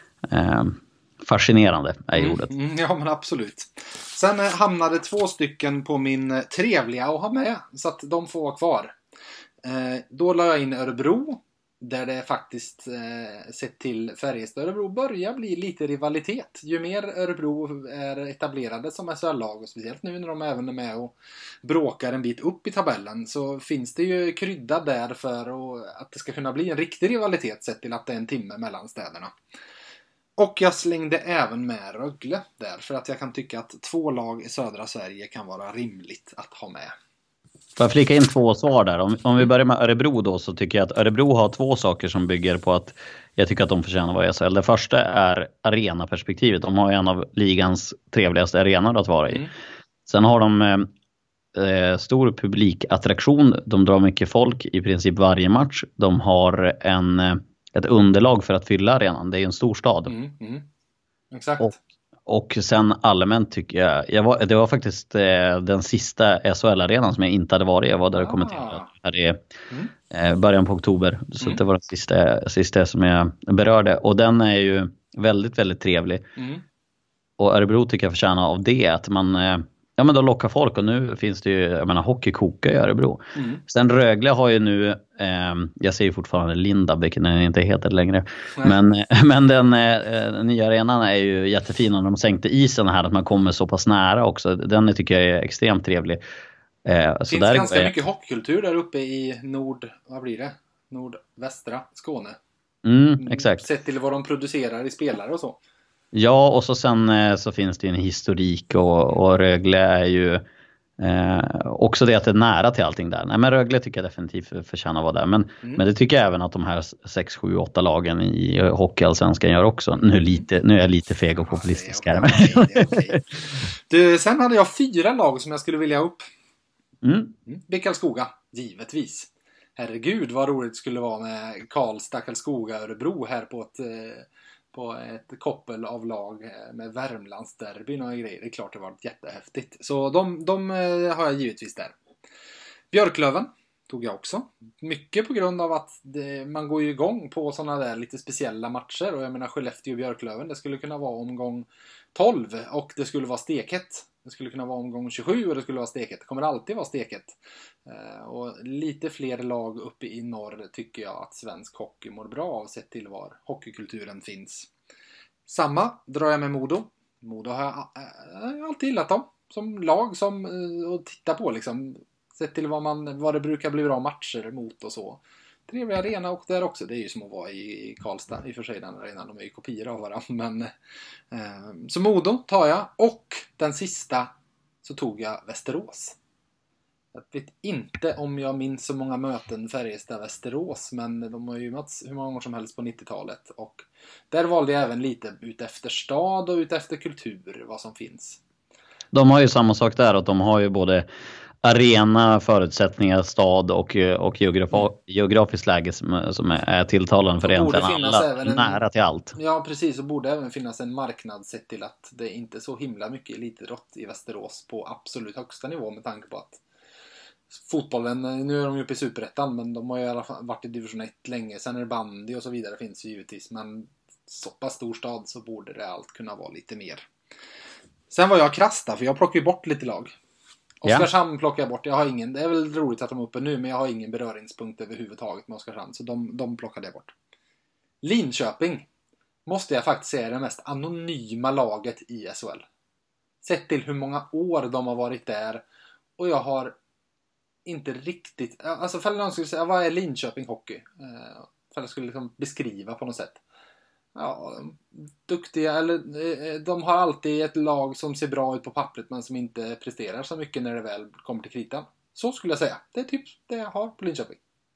fascinerande är ordet. Ja, men absolut. Sen hamnade 2 stycken på min trevliga att ha med, så att de får vara kvar. Då la jag in Örebro, där det faktiskt sett till Färjestad Örebro börjar bli lite rivalitet. Ju mer Örebro är etablerade som SHL-lag, och speciellt nu när de även är med och bråkar en bit upp i tabellen, så finns det ju krydda där för att det ska kunna bli en riktig rivalitet, sett till att det är en timme mellan städerna. Och jag slängde även med Rögle där, för att jag kan tycka att 2 lag i södra Sverige kan vara rimligt att ha med. Får jag flika in 2 svar där? Om vi börjar med Örebro då, så tycker jag att Örebro har 2 saker som bygger på att jag tycker att de förtjänar att vara i SHL. Det första är arenaperspektivet. De har en av ligans trevligaste arenor att vara i. Sen har de stor publikattraktion. De drar mycket folk i princip varje match. De har ett underlag för att fylla arenan. Det är en stor stad. Exakt. Och sen allmänt tycker jag det var faktiskt den sista SHL-arenan som jag inte hade varit. Jag var där och kommenterade här i början på oktober. Så det var den sista som jag berörde. Och den är ju väldigt, väldigt trevlig. Och Örebro tycker jag förtjänar av det. Att man men då lockar folk. Och nu finns det ju, jag menar, hockey koka i Örebro. Sen Rögle har ju nu, jag säger fortfarande Lindab, vilket den inte heter längre. Men den nya arenan är ju jättefin, och de sänkte isen här, att man kommer så pass nära också. Den tycker jag är extremt trevlig. Det finns ganska mycket hockeykultur där uppe i nordvästra Skåne. Exakt. Sett till vad de producerar i spelare och så. Ja, och så sen så finns det en historik, och Rögle är ju också det att det är nära till allting där. Nej, men Rögle tycker jag definitivt förtjänar att vara där. Men det tycker jag även att de här 6, 7, 8 lagen i Hockeyallsvenskan gör också. Nu är jag lite feg och populistisk här. Okay. Sen hade jag 4 lag som jag skulle vilja upp. BIK Karlskoga, givetvis. Herregud vad roligt det skulle vara med Karlstad, Karlskoga, Örebro här på ett koppel av lag med Värmlandsderbyn och grejer. Det är klart det var jättehäftigt. Så de har jag givetvis där. Björklöven, tog jag också. Mycket på grund av att man går ju igång på sådana där lite speciella matcher. Och jag menar Skellefteå och Björklöven, det skulle kunna vara omgång 12 och det skulle vara steket. Det skulle kunna vara omgång 27 och det skulle vara steket. Det kommer alltid vara steket. Och lite fler lag uppe i norr tycker jag att svensk hockey mår bra av, sett till var hockeykulturen finns. Samma drar jag med Modo. Modo har jag alltid gillat dem som lag som att titta på liksom. Sett till vad det brukar bli bra matcher mot och så. Trevlig arena och där också. Det är ju som att vara i Karlstad i och för sig, den arenan. De är ju kopior av varandra. Men, så Modo tar jag. Och den sista så tog jag Västerås. Jag vet inte om jag minns så många möten Färjestad-Västerås. Men de har ju mötts hur många gånger som helst på 90-talet. Och där valde jag även lite ut efter stad och ut efter kultur. Vad som finns. De har ju samma sak där. Att de har ju både arena, förutsättningar, stad och geografiskt läge som är tilltalande för egentligen alla, nära till allt. Ja, precis. Och borde även finnas en marknad sett till att det inte är så himla mycket elitidrott i Västerås på absolut högsta nivå, med tanke på att fotbollen, nu är de ju uppe i Superettan, men de har ju i alla fall varit i division 1 länge. Sen är det bandy och så vidare, finns ju givetvis, men så pass stor stad så borde det allt kunna vara lite mer. Sen var jag krass där, för jag plockade ju bort lite lag. Oskarshamn plockar jag bort. Jag har ingen, det är väl roligt att de är uppe nu, men jag har ingen beröringspunkt överhuvudtaget med Oskarshamn, så de plockade jag bort. Linköping måste jag faktiskt säga är det mest anonyma laget i SHL. Sett till hur många år de har varit där, och jag har inte riktigt, alltså för någon skulle säga, vad är Linköping hockey? För jag skulle liksom beskriva på något sätt. Ja, duktiga, eller de har alltid ett lag som ser bra ut på pappret men som inte presterar så mycket när det väl kommer till kritan. Så skulle jag säga. Det är typ det jag har på Linköping.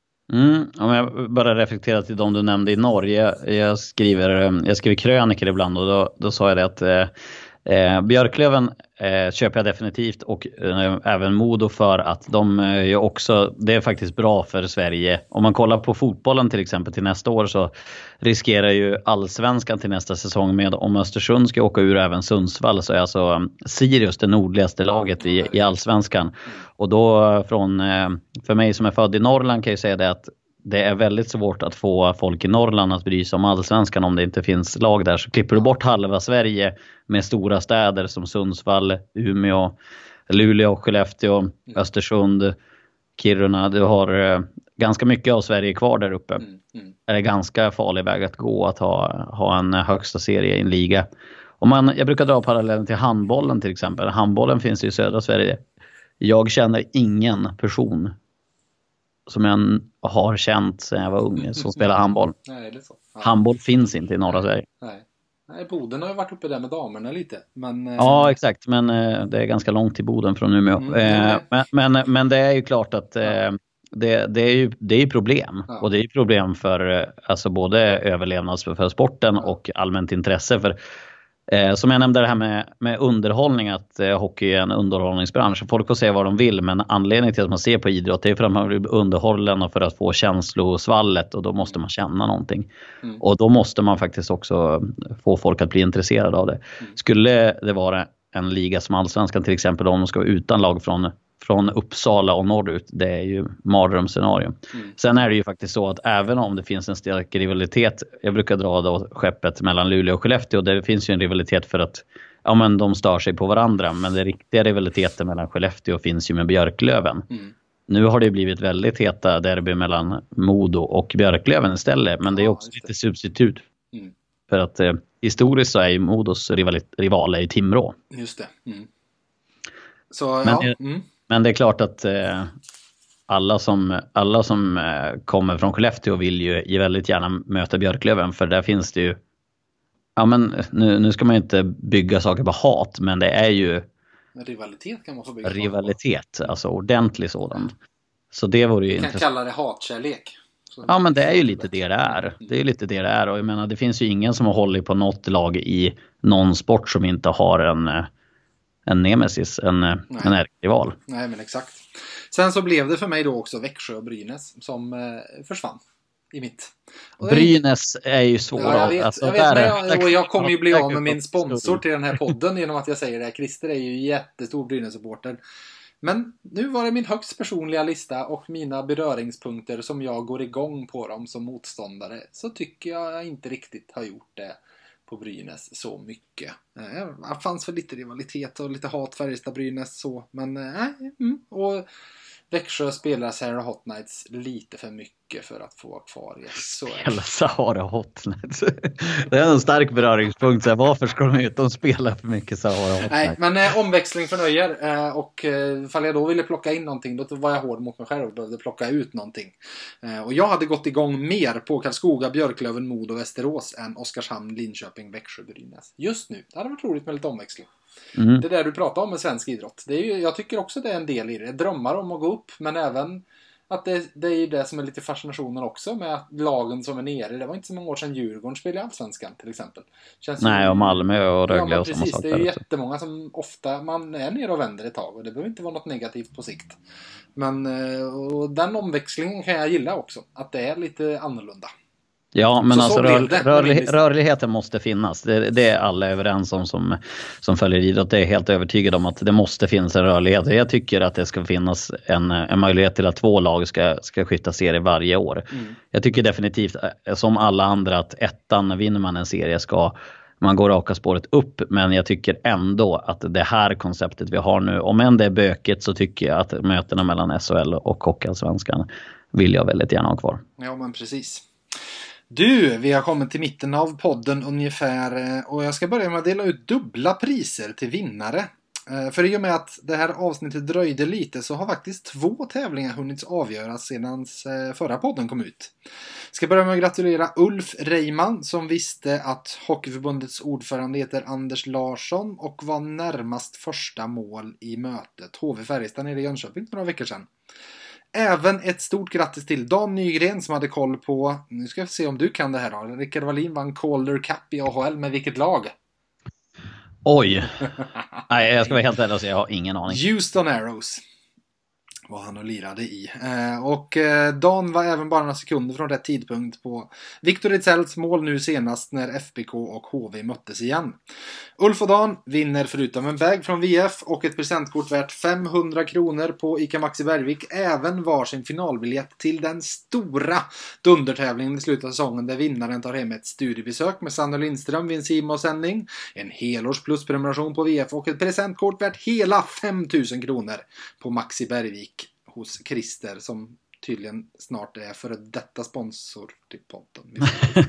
Om jag bara reflekterar till de du nämnde i Norge. Jag skriver kröniker ibland, och då sa jag det att Björklöven köper jag definitivt, och även Modo, för att de är också, det är faktiskt bra för Sverige. Om man kollar på fotbollen till exempel till nästa år, så riskerar ju allsvenskan till nästa säsong med, om Östersund ska åka ur även Sundsvall, så är alltså Sirius det nordligaste laget i allsvenskan. Och då för mig som är född i Norrland kan jag säga det att det är väldigt svårt att få folk i Norrland att bry sig om allsvenskan om det inte finns lag där. Så klipper du bort halva Sverige med stora städer som Sundsvall, Umeå, Luleå, Skellefteå, Östersund, Kiruna. Du har ganska mycket av Sverige kvar där uppe. Det är ganska farlig väg att gå att ha en högsta serie i en liga. Jag brukar dra parallellen till handbollen till exempel. Handbollen finns i södra Sverige. Jag känner ingen person som jag har känt sedan jag var ung som spelar handboll. Nej, det är så. Ja. Handboll finns inte i norra Sverige. Nej, Boden har ju varit uppe där med damerna lite. Men, ja, exakt. Men det är ganska långt till Boden från Umeå. Men det är ju klart att det är ju problem. Ja. Och det är ju problem för alltså både överlevnads för sporten och allmänt intresse. För som jag nämnde det här med underhållning, att hockey är en underhållningsbransch. Folk får säga vad de vill, men anledningen till att man ser på idrott, det är för att man blir underhållen och för att få känslosvallet, och då måste man känna någonting. Och då måste man faktiskt också få folk att bli intresserade av det. Skulle det vara en liga som allsvenskan till exempel, om de ska vara utan lag från Uppsala och norrut, det är ju mardrömsscenario. Sen är det ju faktiskt så att även om det finns en stark rivalitet, jag brukar dra då skeppet mellan Luleå och Skellefteå, det finns ju en rivalitet för att men de stör sig på varandra, men det riktiga rivaliteten mellan Skellefteå finns ju med Björklöven. Nu har det blivit väldigt heta derby mellan Modo och Björklöven istället, men det är också lite substitut. För att historiskt så är ju Modos rival i Timrå. Just det. Så, men det är klart att alla som kommer från Skellefteå vill ju väldigt gärna möta Björklöven, för där finns det ju, nu ska man ju inte bygga saker på hat, men det är ju rivalitet kan man få bygga rivalitet, alltså ordentlig sådan. Så det vore ju intressant. Kan kalla det hatkärlek. Ja, men det är ju lite det är. Det är lite det är, och jag menar, det finns ju ingen som har hållit på något lag i någon sport som inte har en nemesis, en ärkerival. Nej, men exakt. Sen så blev det för mig då också Växjö och Brynäs som försvann i mitt. Brynäs är ju svåra. Ja, jag vet, jag kommer ju bli av med min sponsor till den här podden genom att jag säger det. Christer är ju jättestor Brynäs-supporter. Men nu var det min högst personliga lista och mina beröringspunkter som jag går igång på dem som motståndare. Så tycker jag inte riktigt har gjort det på Brynäs så mycket. Det fanns väl lite rivalitet och lite hat Färjestad-Brynäs så. Men och Växjö spelar Sahara Hot Knights lite för mycket för att få vara kvar i Spela Sahara Hot Knights. Det är en stark beröringspunkt. Så varför ska de inte spela för mycket Sahara Hot Knights? Nej, men omväxling förnöjer. Och ifall jag då ville plocka in någonting, då var jag hård mot mig själv och behövde plocka ut någonting. Och jag hade gått igång mer på Karlskoga, Björklöven, Modo och Västerås än Oskarshamn, Linköping, Växjö, Brynäs. Just nu. Det hade varit roligt med lite omväxling. Det där du pratar om med svensk idrott. Det är ju, jag tycker också det är en del i det. Drömmar om att gå upp, men även att det är ju det som är lite fascinationen också med att lagen som är nere. Det var inte så många år sedan Djurgården spelade i Allsvenskan till exempel. Nej, och Malmö och Rögle och samma sak. Det är ju jättemånga som ofta man är nere och vänder ett tag och det behöver inte vara något negativt på sikt. Men och den omväxlingen kan jag gilla också. Att det är lite annorlunda. Ja, men så alltså rörligheten måste finnas. Det är alla överens om som följer idrott. Det är helt övertygad om att det måste finnas en rörlighet. Jag tycker att det ska finnas en möjlighet till att 2 lag ska skifta serie varje år. Jag tycker definitivt som alla andra att ettan vinner man en serie ska man går raka spåret upp, men jag tycker ändå att det här konceptet vi har nu, om än det är böket, så tycker jag att mötena mellan SHL och Hockeyallsvenskan vill jag väldigt gärna ha kvar. Ja, men precis. Du, vi har kommit till mitten av podden ungefär och jag ska börja med att dela ut dubbla priser till vinnare. För i och med att det här avsnittet dröjde lite så har faktiskt 2 tävlingar hunnits avgöras sedan förra podden kom ut. Jag ska börja med att gratulera Ulf Reiman som visste att Hockeyförbundets ordförande heter Anders Larsson och var närmast första mål i mötet HV Färjestad nere i Jönköping för några veckor sedan. Även ett stort grattis till Dan Nygren som hade koll på, nu ska vi se om du kan det här då. Rickard Wallin vann Calder Cup i AHL med vilket lag? Oj. Nej, jag ska vara helt ärlig och säga jag har ingen aning. Houston Aeros var han och lirade i. Och Dan var även bara några sekunder från rätt tidpunkt på Victor Edsells mål nu senast när FBK och HV möttes igen. Ulf och Dan vinner förutom en bag från VF och ett presentkort värt 500 kronor på ICA Maxi Bergvik även varsin finalbiljett till den stora dundertävlingen i slutet av säsongen där vinnaren tar hem ett studiebesök med Sanna Lindström vid en Simon-sändning, en helårs plusprenumeration på VF och ett presentkort värt hela 5000 kronor på Maxi Bergvik hos Christer som tydligen snart är för detta sponsor till podden.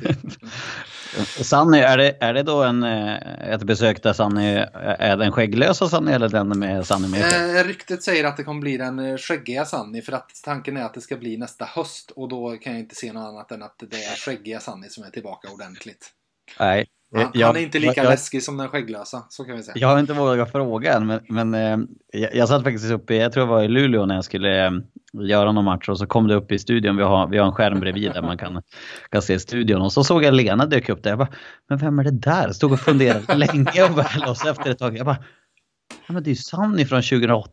Sanny, är det då ett besök där Sanny är den skägglösa Sanny eller den med Sanny med? Ryktet säger att det kommer bli den skäggiga Sanny för att tanken är att det ska bli nästa höst och då kan jag inte se något annat än att det är skäggiga Sanny som är tillbaka ordentligt. Nej. Han är inte lika läskig som den skägglösa, så kan vi säga. Jag har inte vågat fråga än, men jag satt faktiskt uppe, jag tror det var i Luleå när jag skulle göra någon match och så kom det upp i studion, vi har en skärm bredvid där man kan se studion och så såg jag Lena dök upp där, jag bara, men vem är det där? Stod och funderade länge och väl och så efter ett tag, jag bara, ja, men det är ju Sanny från 2008.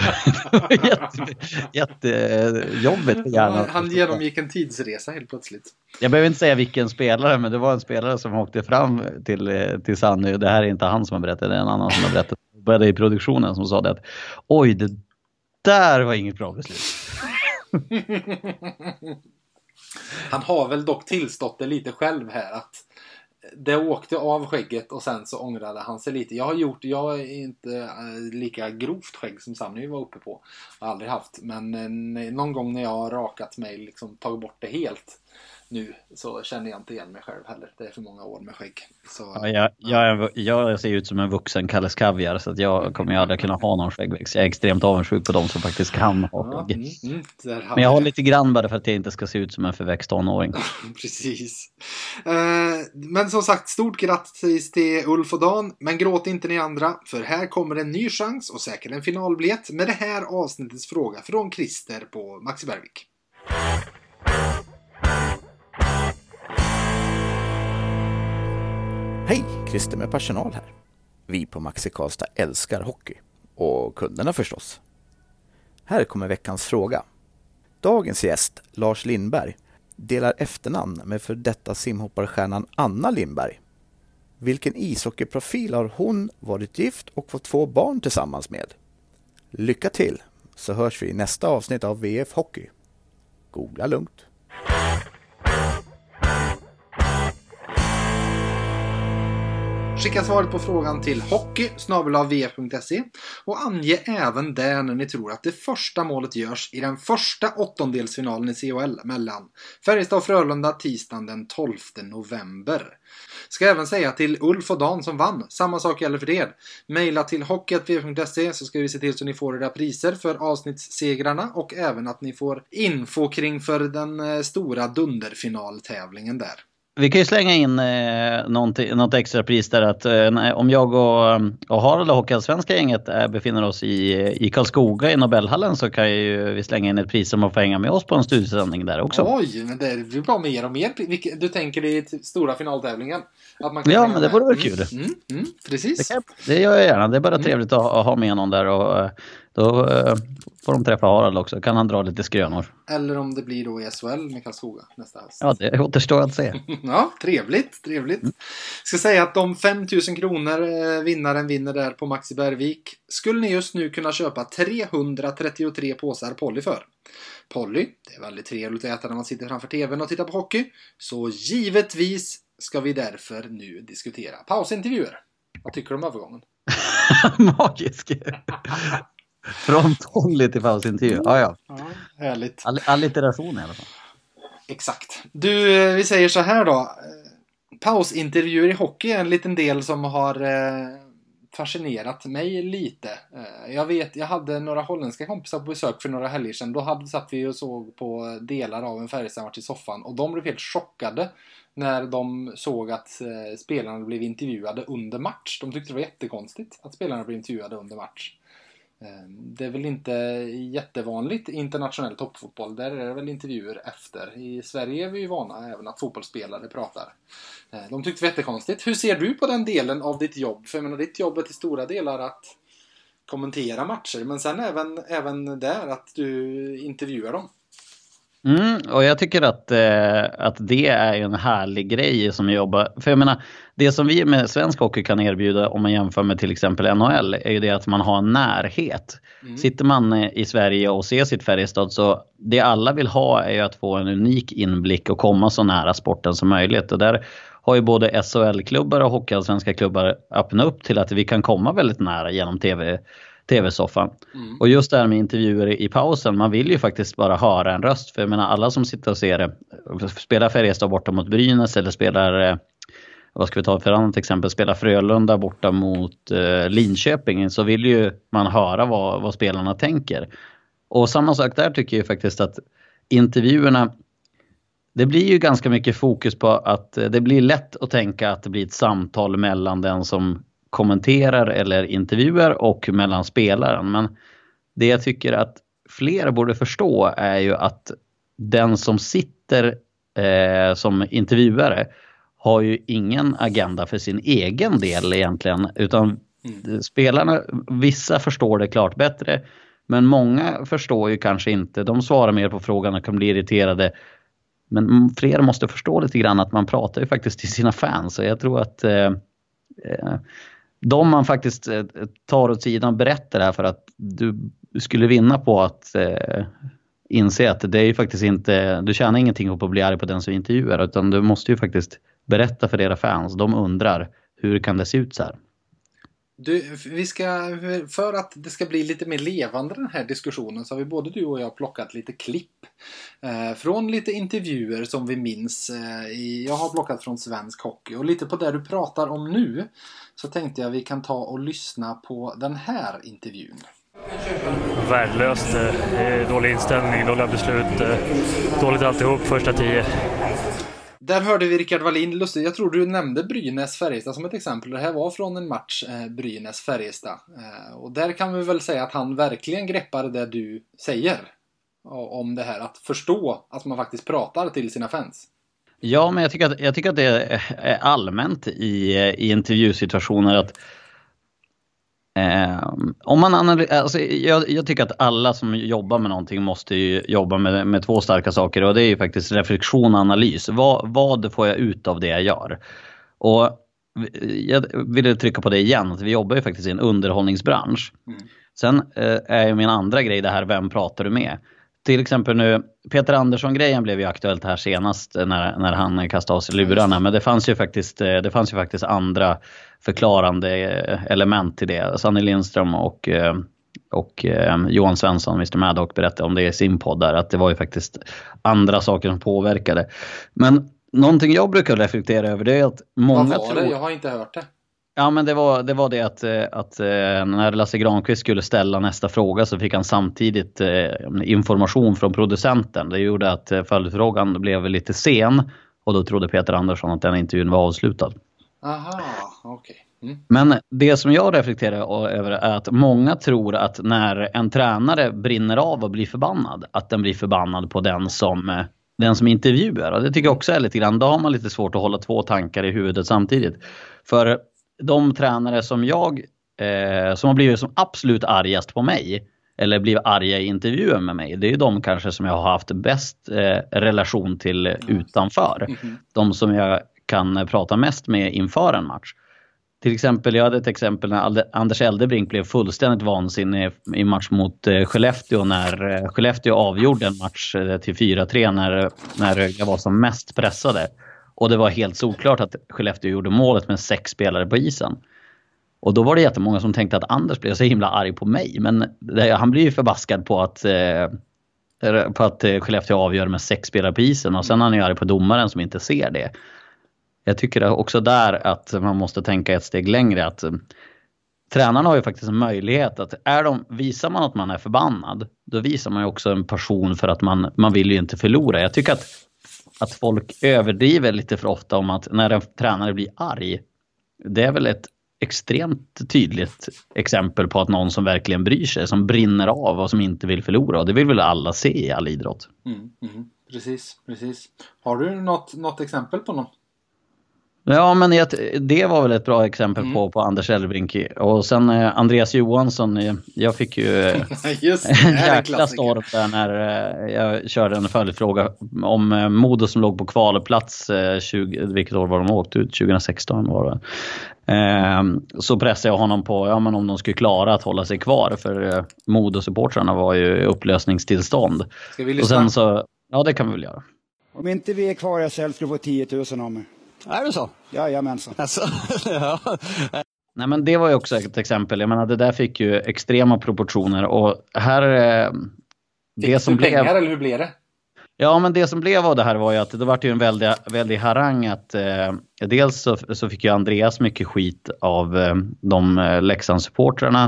Jättejobbigt för hjärnan. Han genomgick en tidsresa helt plötsligt. Jag behöver inte säga vilken spelare, men det var en spelare som åkte fram till Sanny. Det här är inte han som har berättat, det är en annan som har berättat. Började i produktionen som sa det att oj, det där var inget bra beslut. Han har väl dock tillstått det lite själv här att det åkte av skägget och sen så ångrade han sig lite. Jag är inte lika grovt skägg som Sanny var uppe på. Jag har aldrig haft. Men någon gång när jag har rakat mig, liksom tagit bort det helt nu, så känner jag inte igen mig själv heller. Det är för många år med skägg. Så, jag ser ut som en vuxen Kalles Kaviar så att jag kommer ju aldrig kunna ha någon skäggväxt. Jag är extremt avundsjuk på de som faktiskt kan ha skägg. Men jag har lite grann bara för att jag inte ska se ut som en förväxt tonåring. Precis. Men som sagt, stort grattis till Ulf och Dan. Men gråt inte ni andra, för här kommer en ny chans och säkert en finalbiljett med det här avsnittets fråga från Christer på Maxi Bergvik. Hej, Christer med personal här. Vi på Maxi Karlstad älskar hockey. Och kunderna förstås. Här kommer veckans fråga. Dagens gäst, Lars Lindberg, delar efternamn med för detta simhopparstjärnan Anna Lindberg. Vilken ishockeyprofil har hon varit gift och fått 2 barn tillsammans med? Lycka till så hörs vi i nästa avsnitt av VF Hockey. Googla lugnt. Skicka svaret på frågan till hockey@vf.se och ange även där när ni tror att det första målet görs i den första åttondelsfinalen i CHL mellan Färjestad och Frölunda tisdagen den 12 november. Ska även säga till Ulf och Dan som vann, samma sak gäller för er. Maila till hockey@vf.se så ska vi se till så ni får era priser för avsnittssegrarna och även att ni får info kring för den stora dunderfinaltävlingen där. Vi kan ju slänga in något extra pris där att om jag och Harald och Hockeyallsvenska gänget befinner oss i Karlskoga i Nobelhallen så kan ju vi slänga in ett pris som att få hänga med oss på en studiesändning där också. Oj, men det blir bara mer och mer. Du tänker det i stora finaltävlingen? Att man kan ja, men det vore väl kul. Precis. Det gör jag gärna. Det är bara trevligt att ha med någon där och då får de träffa Harald också. Kan han dra lite skrönor. Eller om det blir då i SHL med Karlskoga nästa höst. Ja, det återstår att se. Ja, trevligt. Ska säga att de 5 000 kronor vinnaren vinner där på Maxi Bergvik skulle ni just nu kunna köpa 333 påsar Polly för. Polly, det är väldigt trevligt att äta när man sitter framför tvn och tittar på hockey. Så givetvis ska vi därför nu diskutera pausintervjuer. Vad tycker du om övergången? Magisk. Från Polly till pausintervju. Ja, härligt. Alliteration i alla fall. Exakt. Du, vi säger så här då. Pausintervjuer i hockey är en liten del som har fascinerat mig lite. Jag hade några holländska kompisar på besök för några helger sedan. Då satt vi och såg på delar av en Färjestad-match i soffan. Och de blev helt chockade när de såg att spelarna blev intervjuade under match. De tyckte det var jättekonstigt att spelarna blev intervjuade under match. Det är väl inte jättevanligt i internationell toppfotboll. Där är det väl intervjuer efter. I Sverige är vi ju vana även att fotbollsspelare pratar. De tyckte det var jättekonstigt. Hur ser du på den delen av ditt jobb? För jag menar, ditt jobb är till stora delar att kommentera matcher. Men sen även där att du intervjuar dem. Och jag tycker att det är en härlig grej som jag jobbar. För jag menar, det som vi med svensk hockey kan erbjuda om man jämför med till exempel NHL är ju det att man har en närhet. Sitter man i Sverige och ser sitt Färjestad så det alla vill ha är ju att få en unik inblick och komma så nära sporten som möjligt. Och där har ju både SHL-klubbar och hockeyallsvenska klubbar öppnat upp till att vi kan komma väldigt nära genom tv-soffan. Och just det här med intervjuer i pausen, man vill ju faktiskt bara höra en röst. För jag menar, alla som sitter och ser det, spelar Färjestad borta mot Brynäs eller spelar, vad ska vi ta för annat exempel, spelar Frölunda borta mot Linköping, så vill ju man höra vad spelarna tänker. Och samma sak där tycker jag faktiskt att intervjuerna, det blir ju ganska mycket fokus på att det blir lätt att tänka att det blir ett samtal mellan den som kommenterar eller intervjuar och mellan spelaren. Men det jag tycker att fler borde förstå är ju att den som sitter som intervjuare har ju ingen agenda för sin egen del egentligen, utan spelarna, vissa förstår det klart bättre, men många förstår ju kanske inte. De svarar mer på frågan och kan bli irriterade. Men fler måste förstå lite grann att man pratar ju faktiskt till sina fans. Och jag tror att de man faktiskt tar åt sidan berättar det här för att du skulle vinna på att inse att det är ju faktiskt inte, du tjänar ingenting på att bli arg på den som intervjuar, utan du måste ju faktiskt berätta för era fans. De undrar, hur kan det se ut så här? För att det ska bli lite mer levande den här diskussionen, så har vi både du och jag plockat lite klipp från lite intervjuer som vi minns. Jag har plockat från svensk hockey, och lite på det du pratar om nu så tänkte jag vi kan ta och lyssna på den här intervjun. Värdelöst, dålig inställning, dåliga beslut, dåligt alltihop första 10. Där hörde vi Rickard Wallin. Lustigt, jag tror du nämnde Brynäs-Färjestad som ett exempel. Det här var från en match Brynäs-Färjestad. Och där kan vi väl säga att han verkligen greppar det du säger om det här. Att förstå att man faktiskt pratar till sina fans. Ja, men jag tycker att det är allmänt i intervjusituationer att om man alltså, jag tycker att alla som jobbar med någonting måste ju jobba med två starka saker, och det är ju faktiskt reflektion och analys. Vad får jag ut av det jag gör? Och jag ville trycka på det igen, att vi jobbar ju faktiskt i en underhållningsbransch. Sen är ju min andra grej det här, vem pratar du med? Till exempel nu, Peter Andersson-grejen blev ju aktuellt här senast när han kastade av sig lurarna. Men det fanns ju faktiskt andra förklarande element till det. Sanny Lindström och Johan Svensson, Mr. Maddock, berättade om det i sin podd där. Att det var ju faktiskt andra saker som påverkade. Men någonting jag brukar reflektera över, det är att många Vad var det? Jag har inte hört det. Ja, men det var det att när Lasse Granqvist skulle ställa nästa fråga så fick han samtidigt information från producenten. Det gjorde att följdfrågan blev lite sen och då trodde Peter Andersson att den intervjun var avslutad. Aha, okej. Mm. Men det som jag reflekterar över är att många tror att när en tränare brinner av och blir förbannad, att den blir förbannad på den som intervjuar. Och det tycker jag också är lite grann. Då har man lite svårt att hålla två tankar i huvudet samtidigt. För de tränare som som har blivit som absolut argast på mig eller blivit arga i intervjuer med mig, det är ju de kanske som jag har haft bäst relation till utanför. De som jag kan prata mest med inför en match. Till exempel, jag hade ett exempel när Anders Eldebrink blev fullständigt vansinnig i match mot Skellefteå när Skellefteå avgjorde en match till 4-3 när jag var som mest pressade. Och det var helt solklart att Skellefteå gjorde målet med 6 spelare på isen. Och då var det jättemånga som tänkte att Anders blev så himla arg på mig. Men han blir ju förbaskad på att Skellefteå avgör med 6 spelare på isen. Och sen är han ju arg på domaren som inte ser det. Jag tycker också där att man måste tänka ett steg längre. Att tränarna har ju faktiskt en möjlighet att visar man att man är förbannad, då visar man ju också en passion för att man vill ju inte förlora. Jag tycker att folk överdriver lite för ofta om att när en tränare blir arg, det är väl ett extremt tydligt exempel på att någon som verkligen bryr sig, som brinner av och som inte vill förlora. Och det vill väl alla se i all idrott. Precis. Har du något exempel på någon? Ja, men det var väl ett bra exempel på Anders Eldebrink. Och sen Andreas Johansson, jag fick ju en jäkla storm där när jag körde en följdfråga om Modo som låg på kvalplats, vilket år var de åkt ut? 2016 var det. Så pressade jag honom på men om de skulle klara att hålla sig kvar, för Modo-supportrarna var ju i upplösningstillstånd. Ska vi lyssna? Och sen så, ja, det kan vi väl göra. Om inte vi är kvar jag själv skulle få 10 000 om mig. Är det så? Jajamensan. Alltså, ja. Nej, men det var ju också ett exempel. Jag menar, det där fick ju extrema proportioner. Och här... det som blev... pengar eller hur blev det? Ja, men det som blev av det här var ju att det var ju en väldig harang att dels så fick ju Andreas mycket skit av de Leksandssupportrarna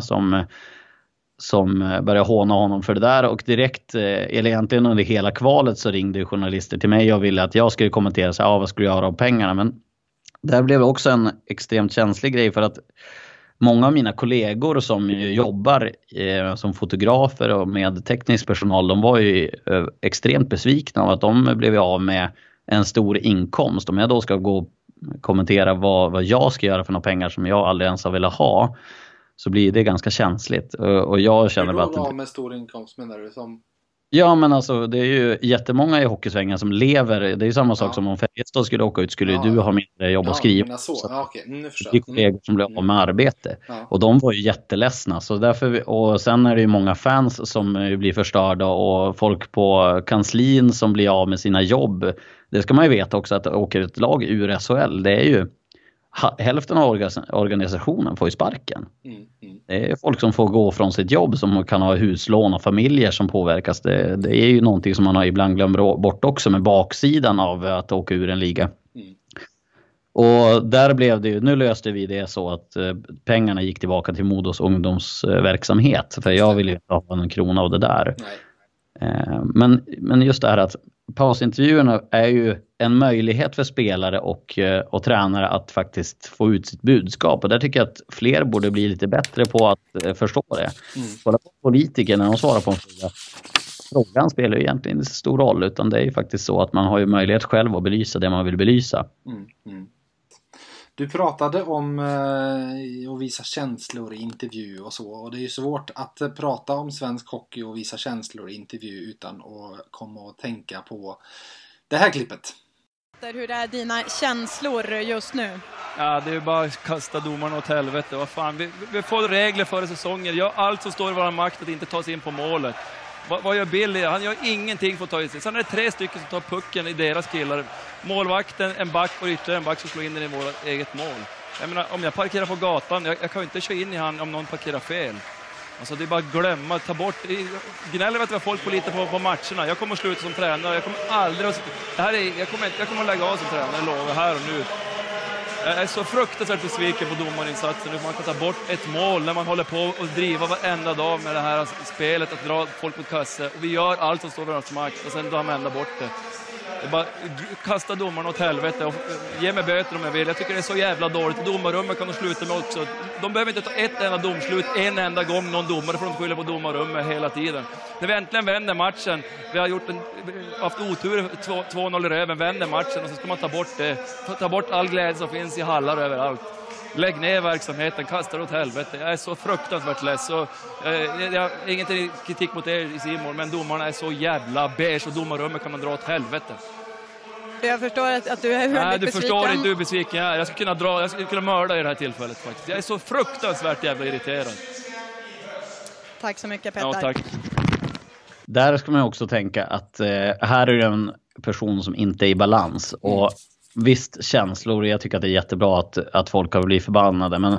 som började håna honom för det där, och direkt, eller egentligen under hela kvalet så ringde journalister till mig och ville att jag skulle kommentera så vad skulle jag göra av pengarna, men det här blev också en extremt känslig grej för att många av mina kollegor som jobbar som fotografer och med teknisk personal, de var ju extremt besvikna av att de blev av med en stor inkomst. Om jag då ska gå och kommentera vad jag ska göra för några pengar som jag aldrig ens har velat ha, så blir det ganska känsligt. Och jag känner bara att... med stor inkomst menar du som... Ja, men alltså det är ju jättemånga i hockeysvängen som lever. Det är ju samma sak som om Färjestad skulle åka ut, skulle ju du ha mindre jobb att skriva. Det är kollegor som blir av med arbete. Och de var ju jätteledsna. Så därför, och sen är det ju många fans som blir förstörda och folk på kanslin som blir av med sina jobb. Det ska man ju veta också, att åker ett lag ur SHL, det är ju hälften av organisationen får ju sparken. Det är folk som får gå från sitt jobb, som kan ha huslån och familjer som påverkas. Det är ju någonting som man har ibland glömt bort också, med baksidan av att åka ur en liga. Och där blev det ju, nu löste vi det så att pengarna gick tillbaka till Modos ungdomsverksamhet. För jag vill ju inte ha en krona av det där. Men just det här att pausintervjuerna är ju en möjlighet för spelare och tränare att faktiskt få ut sitt budskap. Och där tycker jag att fler borde bli lite bättre på att förstå det. Kolla på politiker när de svarar på en fråga. Frågan spelar ju egentligen inte så stor roll, utan det är ju faktiskt så att man har ju möjlighet själv att belysa det man vill belysa. Du pratade om att visa känslor i intervju och så. Och det är ju svårt att prata om svensk hockey och visa känslor i intervju utan att komma och tänka på det här klippet. Hur är dina känslor just nu? Ja, det är bara att kasta domarna åt helvete. Vad fan? Vi får regler före säsongen. Gör allt som står i vår makt att inte ta sig in på målet. Vad gör Billy? Han gör ingenting för att ta sig in. Sen är det 3 stycken som tar pucken i deras killar. Målvakten, en back och ytterligare en back som slår in den i vårt eget mål. Jag menar, om jag parkerar på gatan, jag kan ju inte köra in i han om någon parkerar fel. Alltså det är bara att glömma, ta bort. Gnäller vet vad folk får lite på matcherna. Jag kommer att sluta som tränare. Jag kommer aldrig jag kommer att lägga av som tränare, lovar här och nu. Jag är så fruktansvärt besviken på domarinsatsen. Man kan ta bort ett mål när man håller på och driva varenda dag med det här spelet att dra folk mot kasse. Och vi gör allt som står vid oss makt och sen drar man ända bort det. Det är bara kasta domarna åt helvete och ge mig böter om jag vill. Jag tycker det är så jävla dåligt. Domarrummet kan de sluta med också. De behöver inte ta ett enda domslut en enda gång någon domare för de skyller på domarrummet hela tiden. När vi äntligen vänder matchen, vi har haft otur 2-0 i röven, vänder matchen och så ska man ta bort det. Ta bort all glädje som finns i hallar överallt. Lägg ner verksamheten, kasta det åt helvete. Jag är så fruktansvärt less. Jag har ingen kritik mot er i Simon, men domarna är så jävla beige och domarrummet kan man dra åt helvete. Jag förstår att du är väldigt besviken. Nej, du förstår inte hur besviken jag är. Jag skulle kunna mörda i det här tillfället faktiskt. Jag är så fruktansvärt jävla irriterad. Tack så mycket, Petter. Ja, tack. Där ska man också tänka att här är det en person som inte är i balans. Och visst, känslor, jag tycker att det är jättebra att folk har blivit förbannade. Men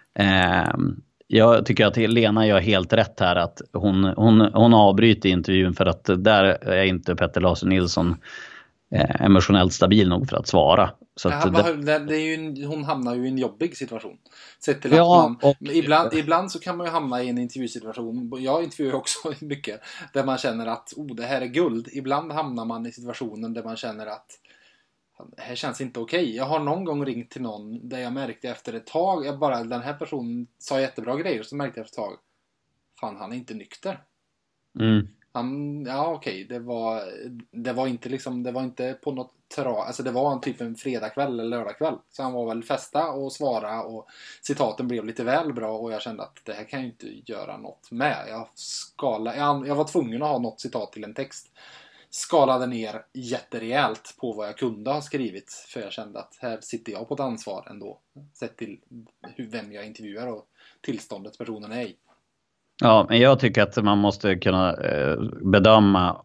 jag tycker att Lena gör helt rätt här. Att hon avbryter intervjun för att där är inte Petter Larsson Nilsson emotionellt stabil nog för att svara. Så att hon hamnar ju i en jobbig situation. Sett till att ibland så kan man ju hamna i en intervjusituation. Jag intervjuar också mycket där man känner att det här är guld. Ibland hamnar man i situationen där man känner att det här känns inte okej. Jag har någon gång ringt till någon där jag märkte efter ett tag den här personen sa jättebra grejer, så märkte jag efter ett tag fan, han är inte nykter. Det var inte liksom, det var inte på något alltså det var en fredagkväll eller lördagkväll, så han var väl festa och svara och citaten blev lite väl bra och jag kände att det här kan jag inte göra något med. Jag var tvungen att ha något citat till en text, skalade ner jätterejält på vad jag kunde ha skrivit, för jag kände att här sitter jag på ett ansvar ändå, sett till vem jag intervjuar och tillståndet personen är i. Ja, men jag tycker att man måste kunna bedöma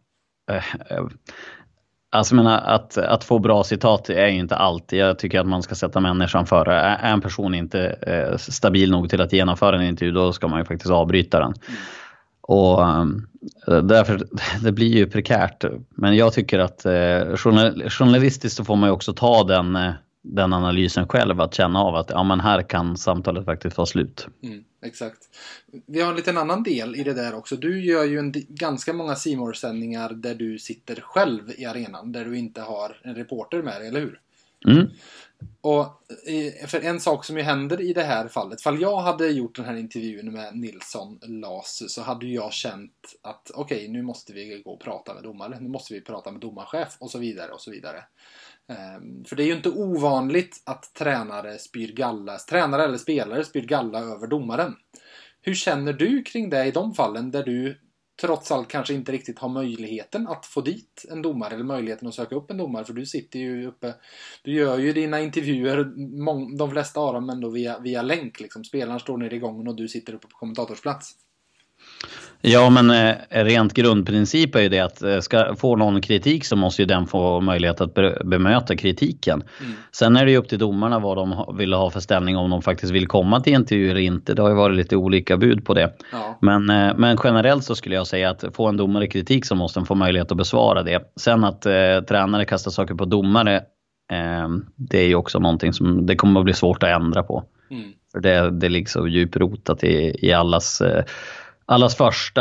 alltså att få bra citat är ju inte alltid. Jag tycker att man ska sätta människan före. Är en person inte stabil nog till att genomföra en intervju, då ska man ju faktiskt avbryta den. Och därför, det blir ju prekärt. Men jag tycker att journalistiskt så får man ju också ta den analysen själv, att känna av att men här kan samtalet faktiskt vara slut. Exakt. Vi har en liten annan del i det där också. Du gör ju ganska många C-more-sändningar där du sitter själv i arenan, där du inte har en reporter med dig, eller hur? Och för en sak som ju händer i det här fallet, fall jag hade gjort den här intervjun med Nilsson Las, så hade jag känt att okej, nu måste vi gå och prata med domare, nu måste vi prata med domarchef och så vidare och så vidare. För det är ju inte ovanligt att tränare eller spelare spyr galla över domaren. Hur känner du kring det i de fallen där du trots allt kanske inte riktigt har möjligheten att få dit en domare eller möjligheten att söka upp en domare, för du sitter ju uppe, du gör ju dina intervjuer, de flesta av dem ändå via länk liksom. Spelaren står nere i gången och du sitter uppe på kommentatorsplats. Ja, men rent grundprincip är ju det att ska få någon kritik så måste ju den få möjlighet att bemöta kritiken. Sen är det ju upp till domarna vad de vill ha för ställning, om de faktiskt vill komma till intervju eller inte. Det har ju varit lite olika bud på det. Ja. Men generellt så skulle jag säga att få en domare kritik så måste den få möjlighet att besvara det. Sen att tränare kastar saker på domare, det är ju också någonting som det kommer att bli svårt att ändra på. För det är liksom djuprotat i allas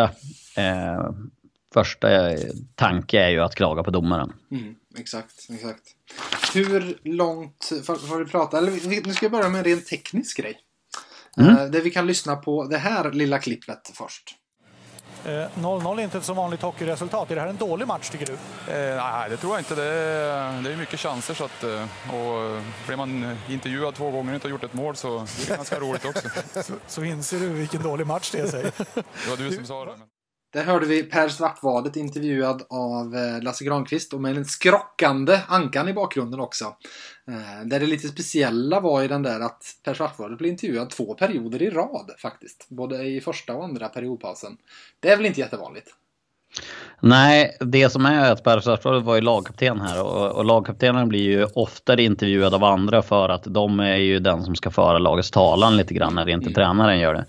första tanke är ju att klaga på domaren. Exakt. Hur långt får vi prata? Eller nu ska jag börja med en rent teknisk grej. Där vi kan lyssna på det här lilla klippet först. 0-0 är inte ett så vanligt hockeyresultat. Är det här en dålig match, tycker du? Nej, det tror jag inte. Det är mycket chanser. Så att, och blir man intervjuad 2 gånger och inte har gjort ett mål, så det är ganska roligt också. Så inser du vilken dålig match det är, säger. Det var du som sa det. Men... Där hörde vi Per Svartvadet intervjuad av Lasse Granqvist och med en skrockande Ankan i bakgrunden också. Där det lite speciella var i den där att Per Svartvadet blev intervjuad 2 perioder i rad faktiskt. Både i första och andra periodpausen. Det är väl inte jättevanligt? Nej, det som är att Per Svartvadet var ju lagkapten här och lagkaptenen blir ju oftare intervjuad av andra för att de är ju den som ska föra lagets talan lite grann när inte tränaren gör det.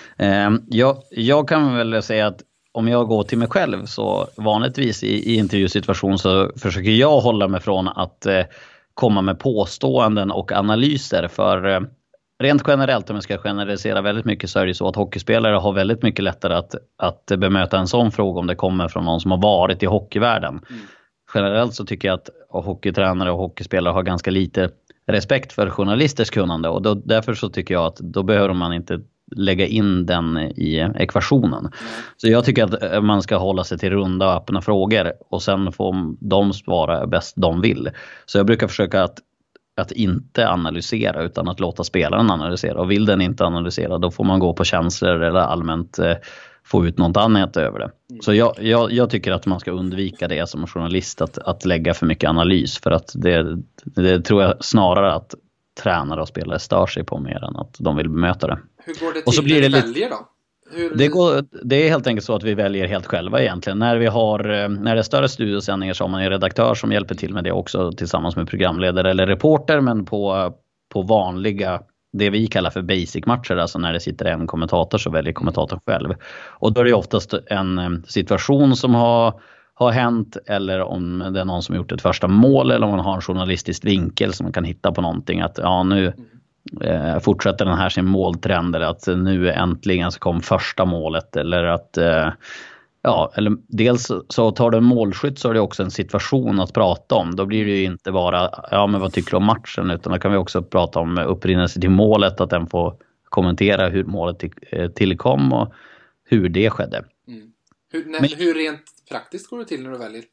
Jag kan väl säga att om jag går till mig själv så vanligtvis i intervjusituation så försöker jag hålla mig från att komma med påståenden och analyser för rent generellt om jag ska generalisera väldigt mycket så är det så att hockeyspelare har väldigt mycket lättare att bemöta en sån fråga om det kommer från någon som har varit i hockeyvärlden. Generellt så tycker jag att hockeytränare och hockeyspelare har ganska lite respekt för journalisters kunnande och därför så tycker jag att då behöver man inte lägga in den i ekvationen. Så jag tycker att man ska hålla sig till runda och öppna frågor och sen får de svara bäst de vill. Så jag brukar försöka att inte analysera utan att låta spelaren analysera. Och vill den inte analysera då får man gå på känslor eller allmänt få ut något annat över det. Så jag tycker att man ska undvika det som journalist att lägga för mycket analys för att det tror jag snarare att tränare och spelare stör sig på mer än att de vill bemöta det. Hur går det till och så blir när det du väljer då? Det är helt enkelt så att vi väljer helt själva egentligen. När det är större studiosändningar så har man en redaktör som hjälper till med det också tillsammans med programledare eller reporter, men på vanliga, det vi kallar för basic-matcher, alltså när det sitter en kommentator så väljer kommentatorn själv. Och då är det oftast en situation som har hänt eller om det är någon som har gjort ett första mål eller om man har en journalistisk vinkel som man kan hitta på någonting att nu fortsätter den här sin måltrend eller att nu äntligen så kom första målet eller att eller dels så tar du en målskytt så är det också en situation att prata om. Då blir det ju inte bara men vad tycker du om matchen, utan då kan vi också prata om upprinnelsen till målet, att den får kommentera hur målet tillkom och hur det skedde. Hur rent praktiskt går det till när du väljer?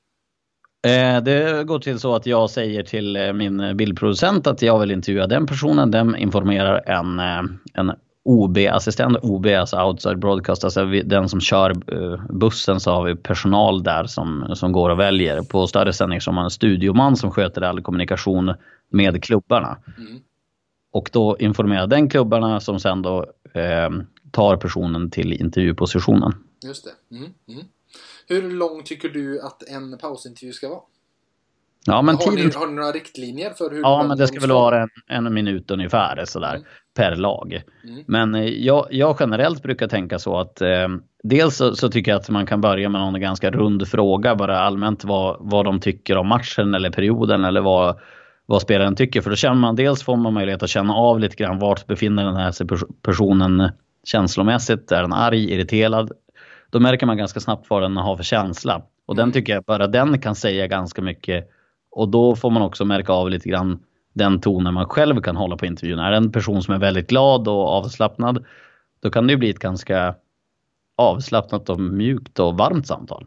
Det går till så att jag säger till min bildproducent att jag vill intervjua den personen. Den informerar en OB-assistent, OB alltså outside broadcast, alltså den som kör bussen, så har vi personal där som går och väljer. På större sändningar som har en studioman som sköter all kommunikation med klubbarna. Och då informerar den klubbarna som sen då tar personen till intervjupositionen. Just det. Hur lång tycker du att en pausintervju ska vara? Ja, men har ni några riktlinjer för hur? Ja, men det ska väl vara en minut ungefär sådär per lag. Men jag generellt brukar tänka så att dels så tycker jag att man kan börja med någon ganska rund fråga, bara allmänt vad de tycker om matchen eller perioden eller vad spelaren tycker. För då känner man, dels får man möjlighet att känna av lite grann vart befinner den här personen känslomässigt. Är den arg, irriterad? Då märker man ganska snabbt vad den har för känsla. Och den tycker jag bara den kan säga ganska mycket. Och då får man också märka av lite grann den tonen man själv kan hålla på intervjun. Är det en person som är väldigt glad och avslappnad, då kan det ju bli ett ganska avslappnat och mjukt och varmt samtal.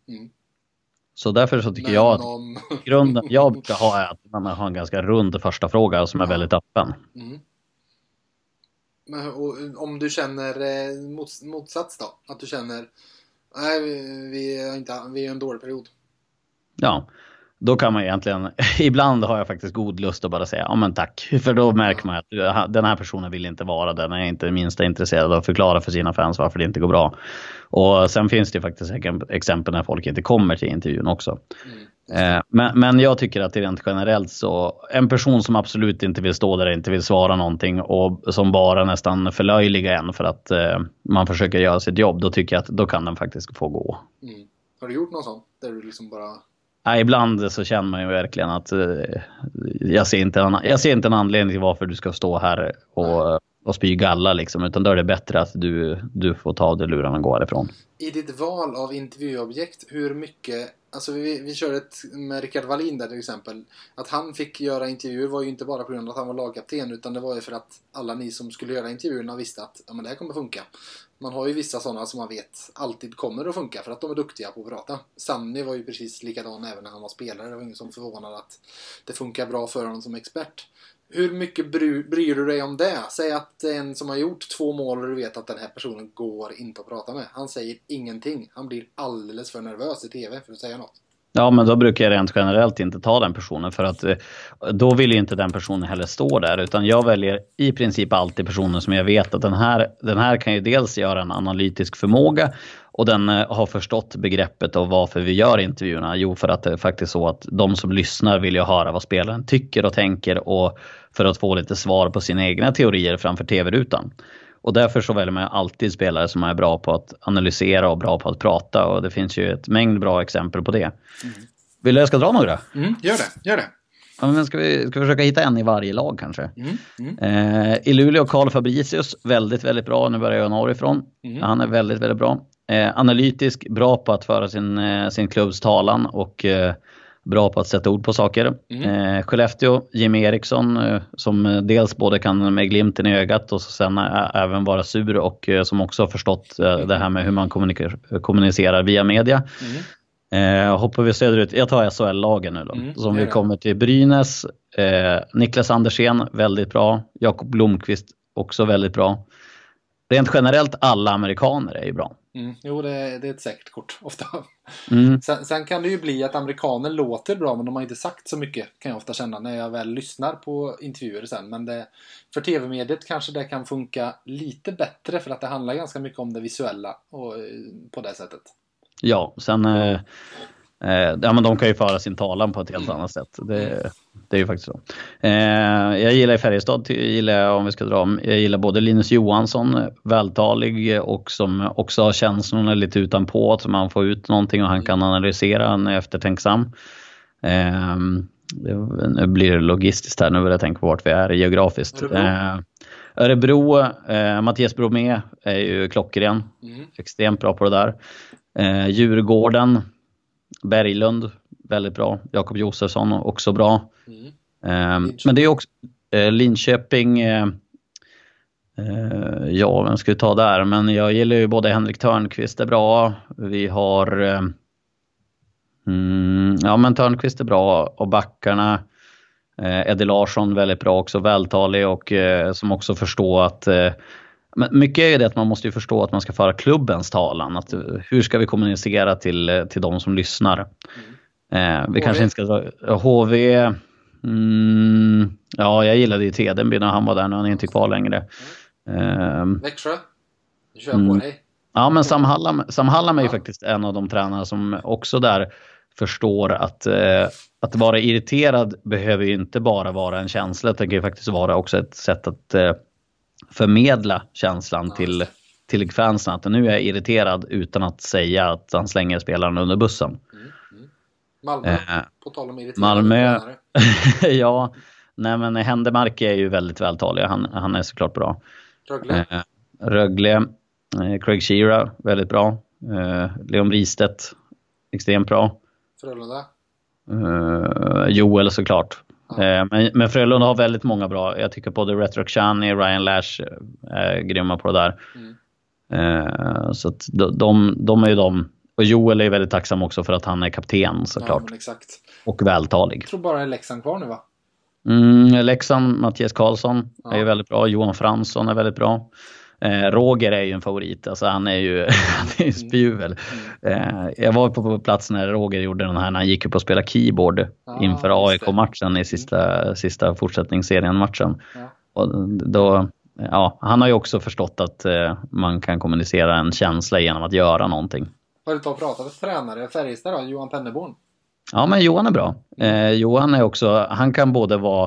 Så därför så tycker jag att grunden jag brukar ha är att man har en ganska rund första fråga som är väldigt öppen. Men om du känner motsats då? Att du känner nej, vi är en dålig period. Ja, då kan man egentligen, ibland har jag faktiskt god lust att bara säga ja men tack. För då märker man att den här personen vill inte vara där. Den är inte minst intresserad av att förklara för sina fans varför det inte går bra. Och sen finns det faktiskt exempel när folk inte kommer till intervjun också. Men jag tycker att det rent generellt så en person som absolut inte vill stå där, inte vill svara någonting och som bara nästan förlöjligar en för att man försöker göra sitt jobb, då tycker jag att då kan den faktiskt få gå. Har du gjort någon sån? Där du liksom bara... Ja, ibland så känner man ju verkligen att jag ser inte en anledning till varför du ska stå här och spy galla liksom, utan då är det bättre att du får ta av dig luren och gå härifrån. I ditt val av intervjuobjekt, hur mycket, alltså vi körde med Rickard Wallin där till exempel, att han fick göra intervjuer var ju inte bara på grund av att han var lagkapten, utan det var ju för att alla ni som skulle göra intervjuerna visste att men det här kommer funka. Man har ju vissa sådana som man vet alltid kommer att funka för att de är duktiga på att prata. Sanni var ju precis likadan även när han var spelare. Det var ingen som förvånade att det funkar bra för honom som expert. Hur mycket bryr du dig om det? Säg att en som har gjort 2 mål och du vet att den här personen går inte att prata med. Han säger ingenting. Han blir alldeles för nervös i tv för att säga något. Ja, men då brukar jag rent generellt inte ta den personen, för att då vill ju inte den personen heller stå där, utan jag väljer i princip alltid personen som jag vet att den här kan ju dels göra en analytisk förmåga, och den har förstått begreppet och varför vi gör intervjuerna. Jo, för att det är faktiskt så att de som lyssnar vill ju höra vad spelaren tycker och tänker, och för att få lite svar på sina egna teorier framför tv-rutan. Och därför så väljer man alltid spelare som är bra på att analysera och bra på att prata. Och det finns ju ett mängd bra exempel på det. Vill du jag ska dra några? Gör det. Ja, men ska vi försöka hitta en i varje lag kanske. I Luleå, Carl Fabricius, väldigt, väldigt bra. Nu börjar jag norrifrån. Han är väldigt, väldigt bra. Analytisk, bra på att föra sin klubbs talan och bra på att sätta ord på saker. Skellefteå, Jimmy Eriksson, som dels både kan med glimten i ögat och sen även vara sur, och som också har förstått det här med hur man kommunicerar via media. Hoppar vi söderut, jag tar SHL-lagen nu då. Som vi kommer till Brynäs, Niklas Andersén, väldigt bra. Jakob Blomqvist, också väldigt bra. Rent generellt, alla amerikaner är ju bra. Jo, det är ett säkert kort ofta. Sen kan det ju bli att amerikaner låter bra, men de har inte sagt så mycket, kan jag ofta känna när jag väl lyssnar på intervjuer sen. Men för tv-mediet kanske det kan funka lite bättre, för att det handlar ganska mycket om det visuella och på det sättet. Ja, sen men de kan ju föra sin talan på ett helt annat sätt. Det är ju faktiskt så. Jag gillar i Färjestad, om vi ska dra. Jag gillar både Linus Johansson, vältalig, och som också har känslorna lite utanpå, så man får ut någonting och han kan analysera, han är eftertänksam. Nu blir det logistiskt här, nu vill jag tänka på vart vi är geografiskt. Örebro, Mattias Bromé är ju klockren. Extremt bra på det där. Djurgården, Berglund, väldigt bra. Jakob Josefsson, också bra. Men det är också Linköping, ja, vem ska vi ta där? Men jag gillar ju både Henrik Törnqvist är bra. Vi har men Törnqvist är bra, och backarna Eddie Larsson, väldigt bra också, vältalig, och som också förstår att men mycket är det att man måste ju förstå att man ska föra klubbens talan. Att, hur ska vi kommunicera till de som lyssnar? Vi kanske inte ska dra HV. Ja, jag gillade ju Tedenby när han var där. Nu är han inte kvar längre. Växjö, du kör på dig. Ja, men Sam Hallam är ju faktiskt en av de tränare som också där förstår att vara irriterad behöver ju inte bara vara en känsla. Det kan ju faktiskt vara också ett sätt att förmedla känslan till fansen, att nu är jag irriterad, utan att säga att han slänger spelaren under bussen. Malmö, på tal om irriterad. Malmö, ja, nej, men Händemark är ju väldigt vältalig. Han är såklart bra. Rögle, Craig Shearer, väldigt bra. Leon Bristedt, extremt bra. Frölunda? Joel såklart. Men Frölunda har väldigt många bra. Jag tycker både Retro Chani och Ryan Lash är grymma på det där. Så att de är ju de. Och Joel är väldigt tacksam också för att han är kapten, såklart. Ja, exakt. Och vältalig. Jag tror bara det är Leksand kvar nu, va? Leksand, Mattias Karlsson är ju väldigt bra. Johan Fransson är väldigt bra. Roger är ju en favorit. Alltså han är ju spjuvel. Jag var på plats när Roger gjorde den här, när han gick upp och spelade keyboard inför AIK-matchen i sista fortsättningsserien-matchen. Och då, han har ju också förstått att man kan kommunicera en känsla genom att göra någonting. Har du inte pratat med tränare Färjestad då? Johan Penneborn? Ja, men Johan är bra. Johan är också, han kan både vara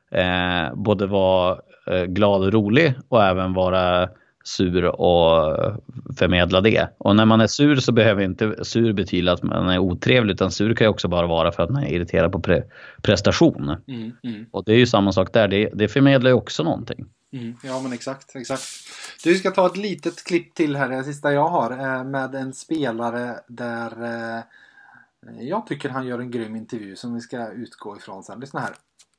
glad och rolig, och även vara sur och förmedla det. Och när man är sur så behöver inte sur betyda att man är otrevlig, utan sur kan ju också bara vara för att man är irriterad på prestation. Och det är ju samma sak där. Det förmedlar ju också någonting. Ja, men exakt. Du ska ta ett litet klipp till här, det sista jag har, med en spelare där jag tycker han gör en grym intervju som vi ska utgå ifrån sen. Lyssna här.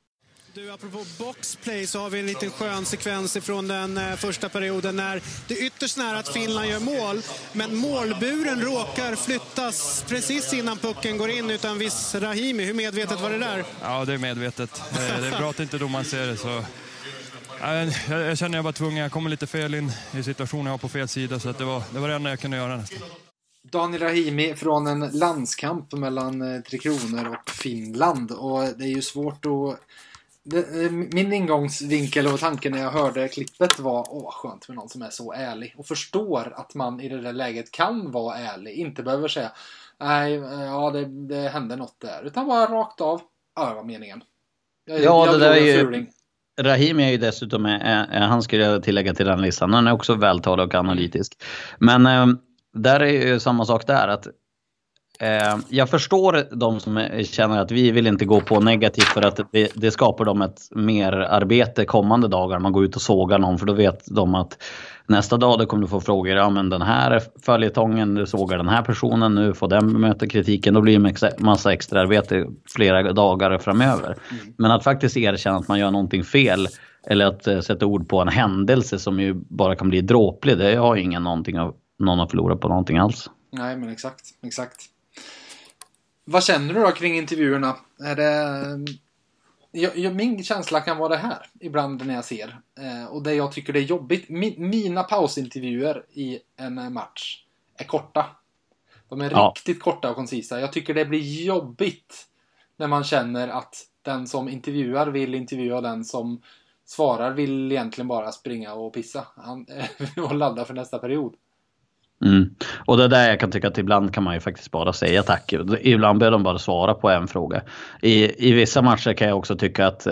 Du, apropå boxplay så har vi en liten skön sekvens ifrån den första perioden när det är ytterst nära att Finland gör mål, men målburen råkar flyttas precis innan pucken går in utan viss Rahimi. Hur medvetet var det där? Ja, det är medvetet. Det är bra att inte domaren ser det. Så... Jag känner jag var tvungen. Jag kommer lite fel in i situationen. Jag var på fel sida, så att det var det enda jag kunde göra nästan. Daniel Rahimi från en landskamp mellan Tre Kronor och Finland. Och det är ju svårt att... Min ingångsvinkel och tanken när jag hörde klippet var skönt med någon som är så ärlig. Och förstår att man i det där läget kan vara ärlig. Inte behöver säga nej, ja det hände något där. Utan bara rakt av. Ja, det var meningen. Det där är ju... Rahimi är ju dessutom, han skulle jag tillägga till den listan, han är också vältalig och analytisk. Men där är ju samma sak där, att jag förstår de som känner att vi vill inte gå på negativt för att det skapar dem ett mer arbete kommande dagar. Man går ut och sågar någon, för då vet de att nästa dag då kommer du få frågor. Ja, men den här följetongen, du sågar den här personen, nu får den möta kritiken. Då blir det massa extra arbete flera dagar framöver. Men att faktiskt erkänna att man gör någonting fel, eller att sätta ord på en händelse som ju bara kan bli dråplig, det har ju någon att förlora på någonting alls. Nej, men exakt. Vad känner du då kring intervjuerna? Är det... min känsla kan vara det här ibland när jag ser. Och det jag tycker det är jobbigt. Mina pausintervjuer i en match är korta. De är riktigt korta och koncisa. Jag tycker det blir jobbigt när man känner att den som intervjuar vill intervjua, den som svarar vill egentligen bara springa och pissa och ladda för nästa period. Och det där jag kan tycka att ibland kan man ju faktiskt bara säga tack. Ibland behöver de bara svara på en fråga. I vissa matcher kan jag också tycka att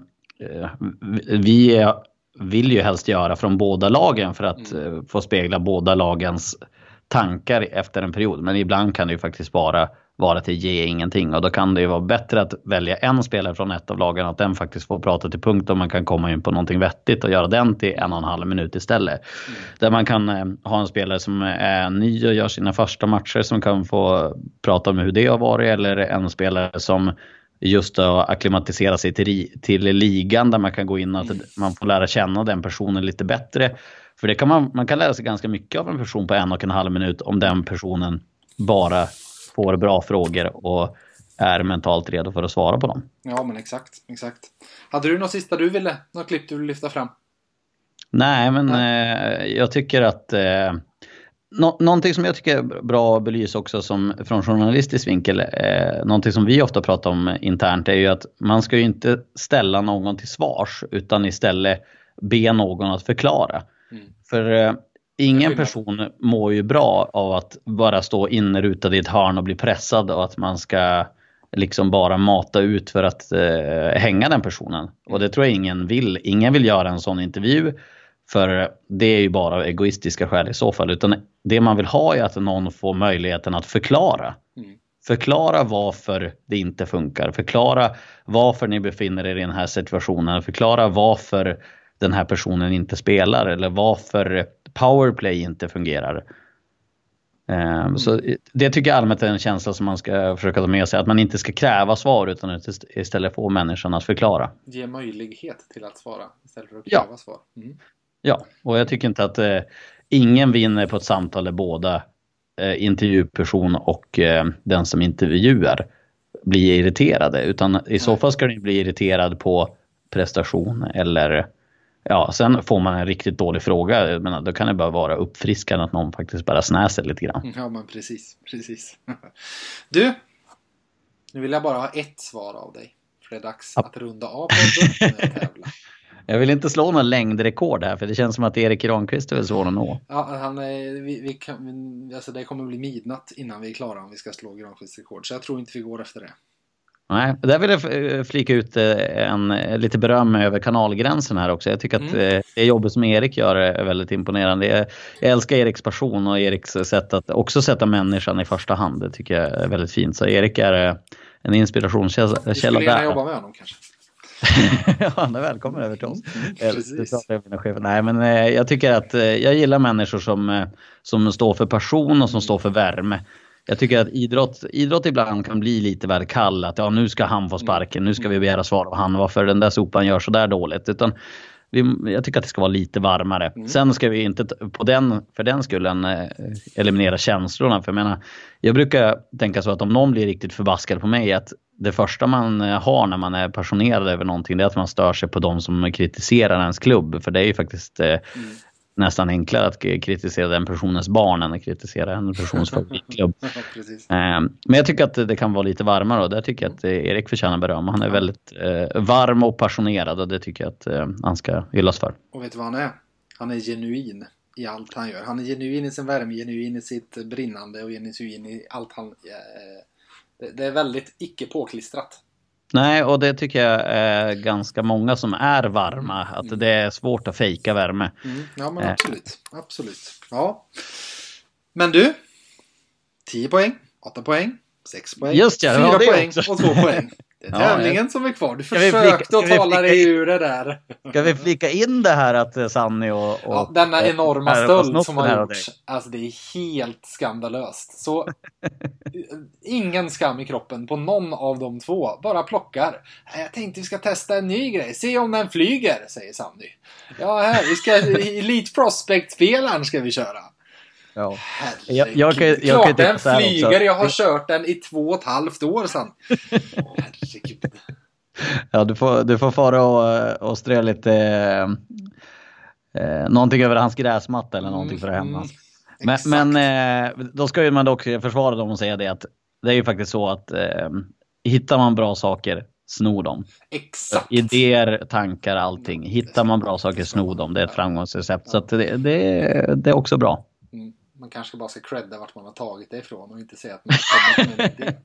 vi vill ju helst göra från båda lagen för att få spegla båda lagens tankar efter en period. Men ibland kan det ju faktiskt bara vara till ge ingenting. Och då kan det ju vara bättre att välja en spelare från ett av lagen, att den faktiskt får prata till punkt och man kan komma in på någonting vettigt och göra den till 1,5 minut istället. Där man kan ha en spelare som är ny och gör sina första matcher som kan få prata om hur det har varit, eller en spelare som just har akklimatiserat sig till ligan, där man kan gå in och att man får lära känna den personen lite bättre. För det kan man kan lära sig ganska mycket av en person på 1,5 minut om den personen bara får bra frågor och är mentalt redo för att svara på dem. Ja, men exakt. Hade du något sista något klipp du vill lyfta fram? Nej, men jag tycker att någonting som jag tycker är bra att belysa också som från journalistisk vinkel, någonting som vi ofta pratar om internt, är ju att man ska ju inte ställa någon till svars, utan istället be någon att förklara. För ingen person mår ju bra av att bara stå inrutad i ett hörn och bli pressad, och att man ska liksom bara mata ut för att hänga den personen. Och det tror jag ingen vill. Ingen vill göra en sån intervju, för det är ju bara egoistiska skäl i så fall. Utan det man vill ha är att någon får möjligheten att förklara. Förklara varför det inte funkar. Förklara varför ni befinner er i den här situationen. Förklara varför den här personen inte spelar, eller varför powerplay inte fungerar. Så det tycker jag allmänt är en känsla som man ska försöka ta med sig, att man inte ska kräva svar utan istället få människan att förklara. Ge möjlighet till att svara istället för att kräva svar. Ja, och jag tycker inte att ingen vinner på ett samtal där båda intervjuperson och den som intervjuar blir irriterade, utan i så fall ska ni bli irriterad på prestation, eller sen får man en riktigt dålig fråga, men då kan det bara vara uppfriskande att någon faktiskt bara snäser lite grann. Ja, men precis. Du, nu vill jag bara ha ett svar av dig, för det är dags att runda av podden med tävla. Jag vill inte slå någon längdrekord här, för det känns som att Erik Granqvist är väl svår att nå. Ja, det kommer bli midnatt innan vi är klara om vi ska slå Granqvists rekord, så jag tror inte vi går efter det. Nej, där vill jag flika ut lite beröm över kanalgränsen här också. Jag tycker att det jobbet som Erik gör är väldigt imponerande. Jag älskar Eriks passion och Eriks sätt att också sätta människan i första hand. Det tycker jag är väldigt fint. Så Erik är en inspirationskälla där. Du skulle gärna jobba med honom kanske. Ja, han är välkommen över till oss. Nej, men jag tycker att jag gillar människor som står för passion och som står för värme. Jag tycker att idrott ibland kan bli lite väl kall. Att nu ska han få sparken, nu ska vi begära svar av han. Varför den där sopan gör så där dåligt. Utan jag tycker att det ska vara lite varmare. Sen ska vi inte för den skullen eliminera känslorna. För jag brukar tänka så att om någon blir riktigt förbaskad på mig, att det första man har när man är passionerad över någonting, det är att man stör sig på de som kritiserar ens klubb. För det är ju faktiskt nästan enklare att kritisera den personens barn än att kritisera en persons favoritklubb. Men jag tycker att det kan vara lite varmare, och där tycker jag att Erik förtjänar beröm. Han är väldigt varm och passionerad, och det tycker jag att han ska hyllas för. Och vet du vad han är? Han är genuin i allt han gör. Han är genuin i sin värme, genuin i sitt brinnande och genuin i allt han... Det är väldigt icke påklistrat. Nej, och det tycker jag är ganska många som är varma. Att det är svårt att fejka värme. Ja, men absolut. Ja. Men du, 10 poäng, 8 poäng, 6 poäng, just det, 4 poäng och 2 poäng. Det är tävlingen som är kvar. Du försökte att tala dig ur det där. Ska vi flika in det här att Sanny och denna enorma stöld som har gjorts. Alltså det är helt skandalöst. Så ingen skam i kroppen på någon av de två. Bara plockar. Jag tänkte vi ska testa en ny grej. Se om den flyger, säger Sanny. Ja, här, vi ska Elite Prospect-spelaren ska vi köra. Ja. Herregud. Klart den flyger. Jag har kört den i 2,5 år sedan. Herregud. Ja, du får fara och strö lite någonting över hans gräsmatta eller någonting för att hemma. Men då ska ju man dock försvara dem och säga det att det är ju faktiskt så att hittar man bra saker, snor dem. Exakt. Idéer, tankar, allting. Hittar man bra saker, snor dem. Det är ett framgångsrecept. Så att det är också bra. Man kanske bara ska credda vart man har tagit det ifrån och inte säga att man har kommit med en idé.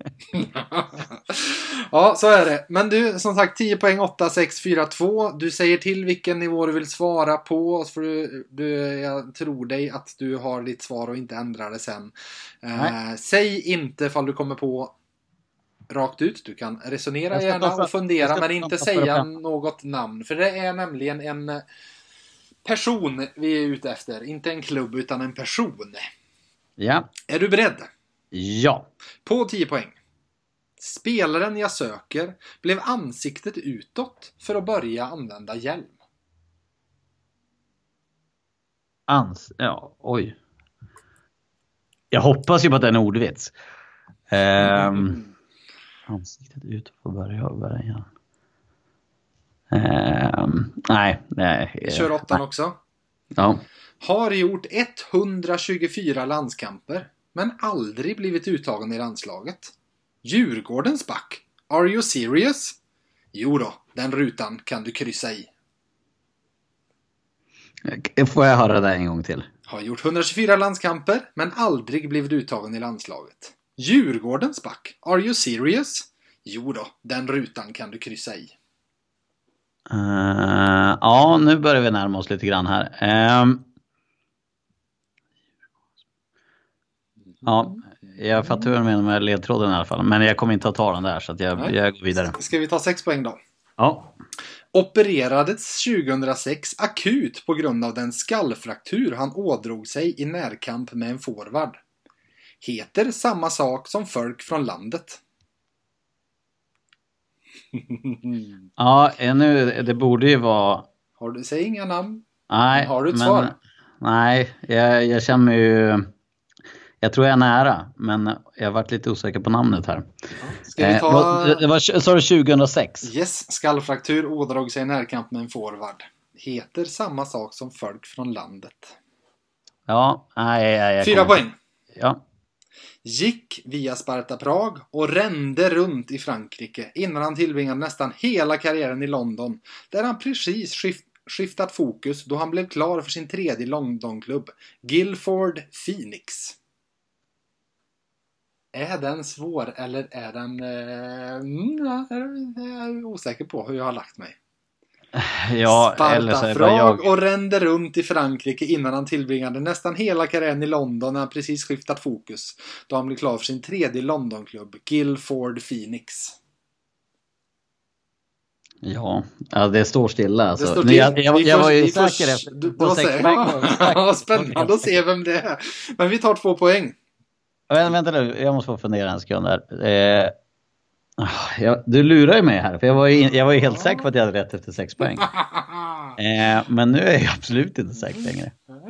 Ja, så är det. Men du, som sagt, 10 poäng, 8, 6, 4, 2. Du säger till vilken nivå du vill svara på. För jag tror dig att du har ditt svar och inte ändrar det sen. Säg inte ifall du kommer på rakt ut. Du kan resonera gärna och fundera, men inte säga något namn. För det är nämligen en... person vi är ute efter. Inte en klubb utan en person. Ja. Är du beredd? Ja. På 10 poäng. Spelaren jag söker blev ansiktet utåt för att börja använda hjälm. Ja, oj. Jag hoppas ju på att det är en ordvits. Ansiktet utåt för att börja hjälm. Nej. Kör 8 också. Ja. Har gjort 124 landskamper men aldrig blivit uttagen i landslaget. Djurgårdens back. Are you serious? Jo då, den rutan kan du kryssa i. Får jag höra det en gång till? Har gjort 124 landskamper men aldrig blivit uttagen i landslaget. Djurgårdens back. Are you serious? Jo då, den rutan kan du kryssa i. Ja, nu börjar vi närma oss lite grann här. Ja, jag fattar hur du menar med ledtråden i alla fall. Men jag kommer inte att ta den där, så att jag går vidare. Ska vi ta 6 poäng då? Ja. Opererades 2006 akut på grund av den skallfraktur han ådrog sig i närkamp med en forward. Heter samma sak som folk från landet. Ja, nu, det borde ju vara... Säg inga namn. Nej, har du ett svar? Nej, jag känner ju... Jag tror jag är nära, men jag har varit lite osäker på namnet här. Ska vi ta... Det var 2006. Yes, skallfraktur ådrog sig i närkamp med en forward. Heter samma sak som folk från landet. Ja, nej. 4 poäng. Ja. Gick via Sparta Prag och rände runt i Frankrike innan han tillbringade nästan hela karriären i London, där han precis skiftat fokus då han blev klar för sin tredje Londonklubb, Guildford Phoenix. Är den svår eller är den... jag är osäker på hur jag har lagt mig. Ja, Sparta Prag och rände runt i Frankrike innan han tillbringade nästan hela karriären i London när han precis skiftat fokus då han blev klar för sin tredje Londonklubb, Guildford Phoenix. Ja, det står stilla alltså. Det står still. Jag var ju säker efter på 6 poäng. Spännande att se vem det är. Men vi tar 2 poäng. Vänta nu, jag måste få fundera en sekund där. Du lurar ju mig här, för jag var ju helt säker på att jag hade rätt efter 6 poäng. Men nu är jag absolut inte säker längre.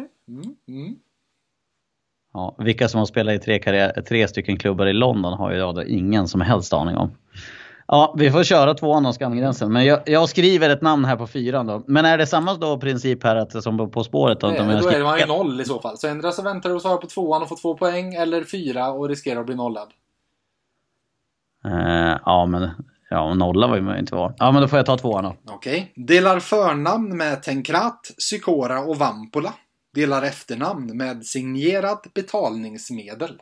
Ja, vilka som har spelat i 3 stycken klubbar i London har jag ingen som helst aning om. Ja, vi får köra 2 av skamgränsen. Men jag skriver ett namn här på 4 då. Men är det samma då princip här att, som på spåret då? Nej, då är man ju 0 i så fall. Så ändra så väntar du och svarar på 2 och får 2 poäng. Eller 4 och riskerar att bli nollad. Nolla var ju inte vara. Ja, men då får jag ta 2 då. Okej. Delar förnamn med Tenkrat, Sykora och Vampola. Delar efternamn med signerat betalningsmedel.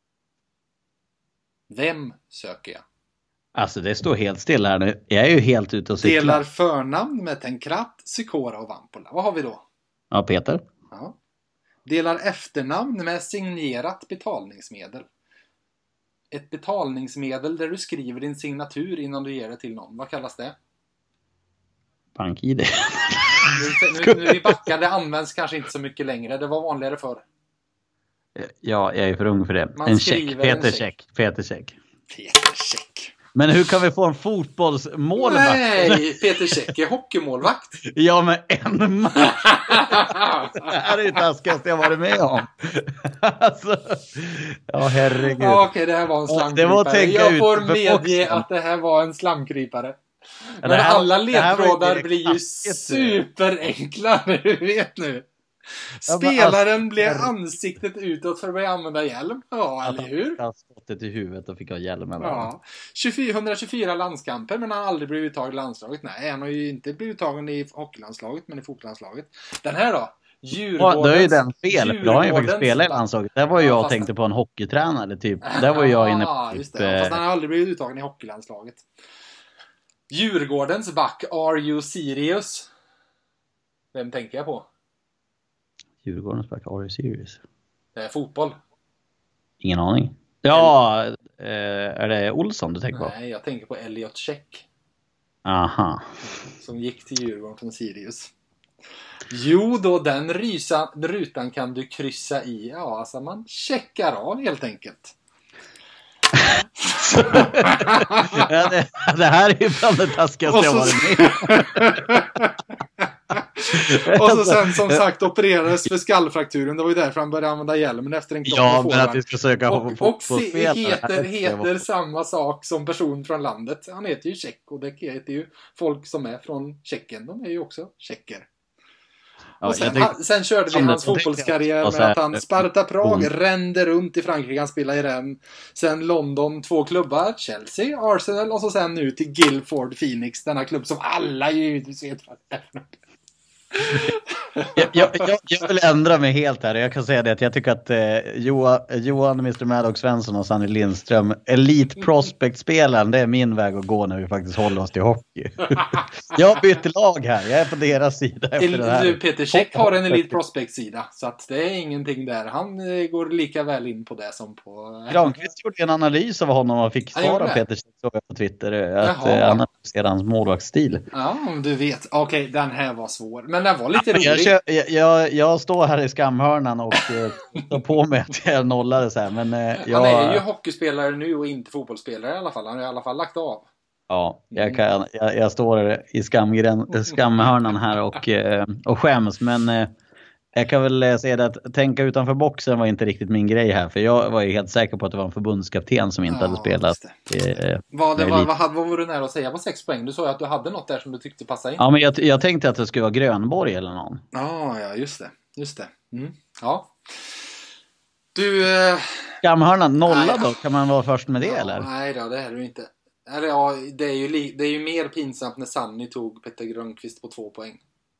Vem söker jag? Alltså det står helt stilla här nu. Jag är ju helt ute och cyklar. Delar förnamn med Tenkrat, Sykora och Vampola. Vad har vi då? Ja, Peter. Ja. Delar efternamn med signerat betalningsmedel. Ett betalningsmedel där du skriver din signatur innan du ger det till någon. Vad kallas det? BankID. Nu vi backar, det används kanske inte så mycket längre. Det var vanligare förr. Ja, jag är för ung för det. Man en skriver check. Peter check. Peter check. Men hur kan vi få en fotbollsmålvakt? Nej, Peter Check är hockeymålvakt. Ja, men en match. Det här är ju taskast jag varit med om. Alltså, ja, herregud. Okej, det här var en slamkrypare. Jag får medge att det här var en slamkrypare. Men alla ledtrådar blir ju superenkla, du vet nu. Spelaren blev ansiktet utåt för att börja använda hjälm. Ja, eller hur? Han skottet i huvudet och fick ha hjälmen. Ja. 124 landskamper, men han har aldrig blivit uttagen i landslaget. Nej, han har ju inte blivit uttagen i hockeylandslaget, men i fotbollslandslaget. Den här då? Djurgårdens... Då är ju den fel, då har han ju faktiskt spelat i landslaget. Där var jag tänkte på en hockeytränare typ. Där var jag inne på just det. Fast han har aldrig blivit uttagen i hockeylandslaget. Djurgårdens back, Are You Serious? Vem tänker jag på? Djurgårdens back, Are You Serious? Det är fotboll. Ingen aning. Ja, är det Olsson du tänker på? Nej, jag tänker på Elliot Check. Aha. Som gick till Djurgården från Sirius. Jo då, den rutan kan du kryssa i. Ja, alltså man checkar av helt enkelt. Det här är ju bland det taskigaste jag varit med. Och så sen som sagt opererades för skallfrakturen. Det var ju därför han började använda hjälmen efter en kropp. Ja, men att vi ska söka och heter samma sak som person från landet. Han heter ju Tjeck och det heter ju folk som är från Tjeckien. De är ju också tjecker. Och sen körde vi hans fotbollskarriär med att han Sparta Prag rände runt i Frankrike, han spelade i Rennes. Sen London, 2 klubbar, Chelsea, Arsenal och så sen nu till Guildford Phoenix, denna klubb som alla givetvis vet vad det är. Jag vill ändra mig helt här. Jag kan säga det att jag tycker att Johan, Mr. Maddox Svensson och Sanny Lindström, Elite Prospect-spelaren, det är min väg att gå när vi faktiskt håller oss till hockey. Jag har bytt lag här. Jag är på deras sida efter det här. Peter Check har en Elite Prospect-sida, så att det är ingenting där. Han går lika väl in på det som på... Granqvist gjorde en analys av honom och fick svar av Peter Check på Twitter att analysera hans målvaktsstil. Ja, om du vet. Okej, den här var svår. Men den var lite rolig. Jag står här i skamhörnan och tar på mig att jag nollade så här. Men, han är ju hockeyspelare nu och inte fotbollsspelare i alla fall. Han har i alla fall lagt av. Ja, jag står i skamhörnan här och skäms. Men jag kan väl säga det att tänka utanför boxen var inte riktigt min grej här. För jag var ju helt säker på att det var en förbundskapten som inte hade spelat. Vad var du nära att säga? Var 6 poäng? Du sa att du hade något där som du tyckte passade in. Ja, men jag tänkte att det skulle vara Grönborg eller någon. Ja, just det. Mm. Ja. Du... Skamhörnan, nolla då? Kan man vara först med det eller? Nej då, det är du inte. Eller, ja, det är ju mer pinsamt när Sanny tog Petter Grönqvist på 2 poäng.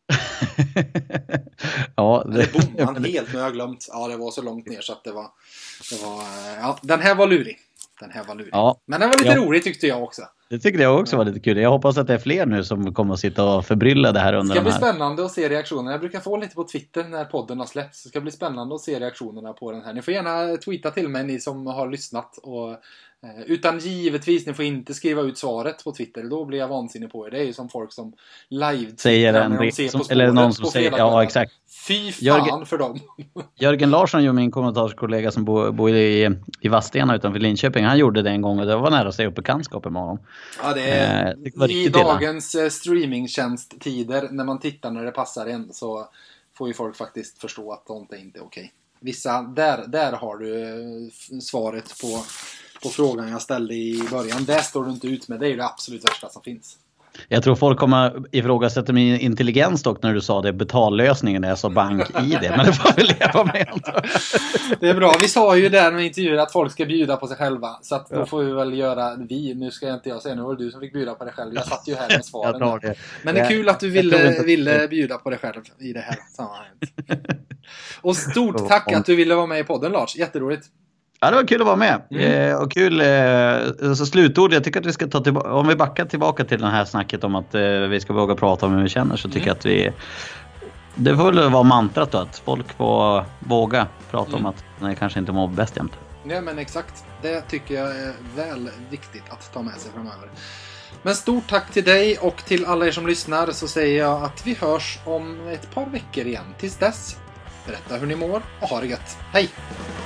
Ja, det bommade han helt, men jag har glömt. Ja, det var så långt ner så att det var ja, den här var lurig. Ja, men den var lite rolig tyckte jag också. Det tyckte jag också var lite kul. Jag hoppas att det är fler nu som kommer att sitta och förbrylla det här under de här. Det ska bli spännande att se reaktionerna. Jag brukar få lite på Twitter när podden har släppts. Det ska bli spännande att se reaktionerna på den här. Ni får gärna tweeta till mig, ni som har lyssnat och Utan givetvis, ni får inte skriva ut svaret på Twitter. Då blir jag vansinnig på er. Det är ju som folk som säger när de ser på eller någon som säger, ja exakt. Fy fan för dem. Jörgen Larsson, ju min kommentarskollega som bor i Vadstena utanför Linköping, han gjorde det en gång och det var nära att säga upp bekantskap med honom. Ja, det är i dagens streamingtjänsttider när man tittar när det passar en, så får ju folk faktiskt förstå att sånt är inte okej. Vissa, där har du svaret på frågan jag ställde i början. Där står du inte ut med, det är det absolut värsta som finns. Jag tror folk kommer ifrågasätta min intelligens dock när du sa det, betallösningen är så bank-ID, men det får vi leva med. Det är bra, vi sa ju där med intervjuer att folk ska bjuda på sig själva, så att då får vi väl göra nu ska inte jag säga, nu var det du som fick bjuda på dig själv, jag satt ju här med svaren. Men det är kul att du ville bjuda på dig själv i det här sammanhanget. Och stort tack att du ville vara med i podden, Lars, jätteroligt. Ja, det var kul att vara med. Och kul, så slutord, jag tycker att vi ska ta tillbaka, om vi backar tillbaka till det här snacket om att vi ska våga prata om hur vi känner, så tycker jag att det får väl vara mantrat då, att folk får våga prata om att de kanske inte mår bäst jämt. Ja, men exakt. Det tycker jag är väl viktigt att ta med sig framöver. Men stort tack till dig och till alla er som lyssnar, så säger jag att vi hörs om ett par veckor igen. Tills dess, berätta hur ni mår och ha det gött. Hej!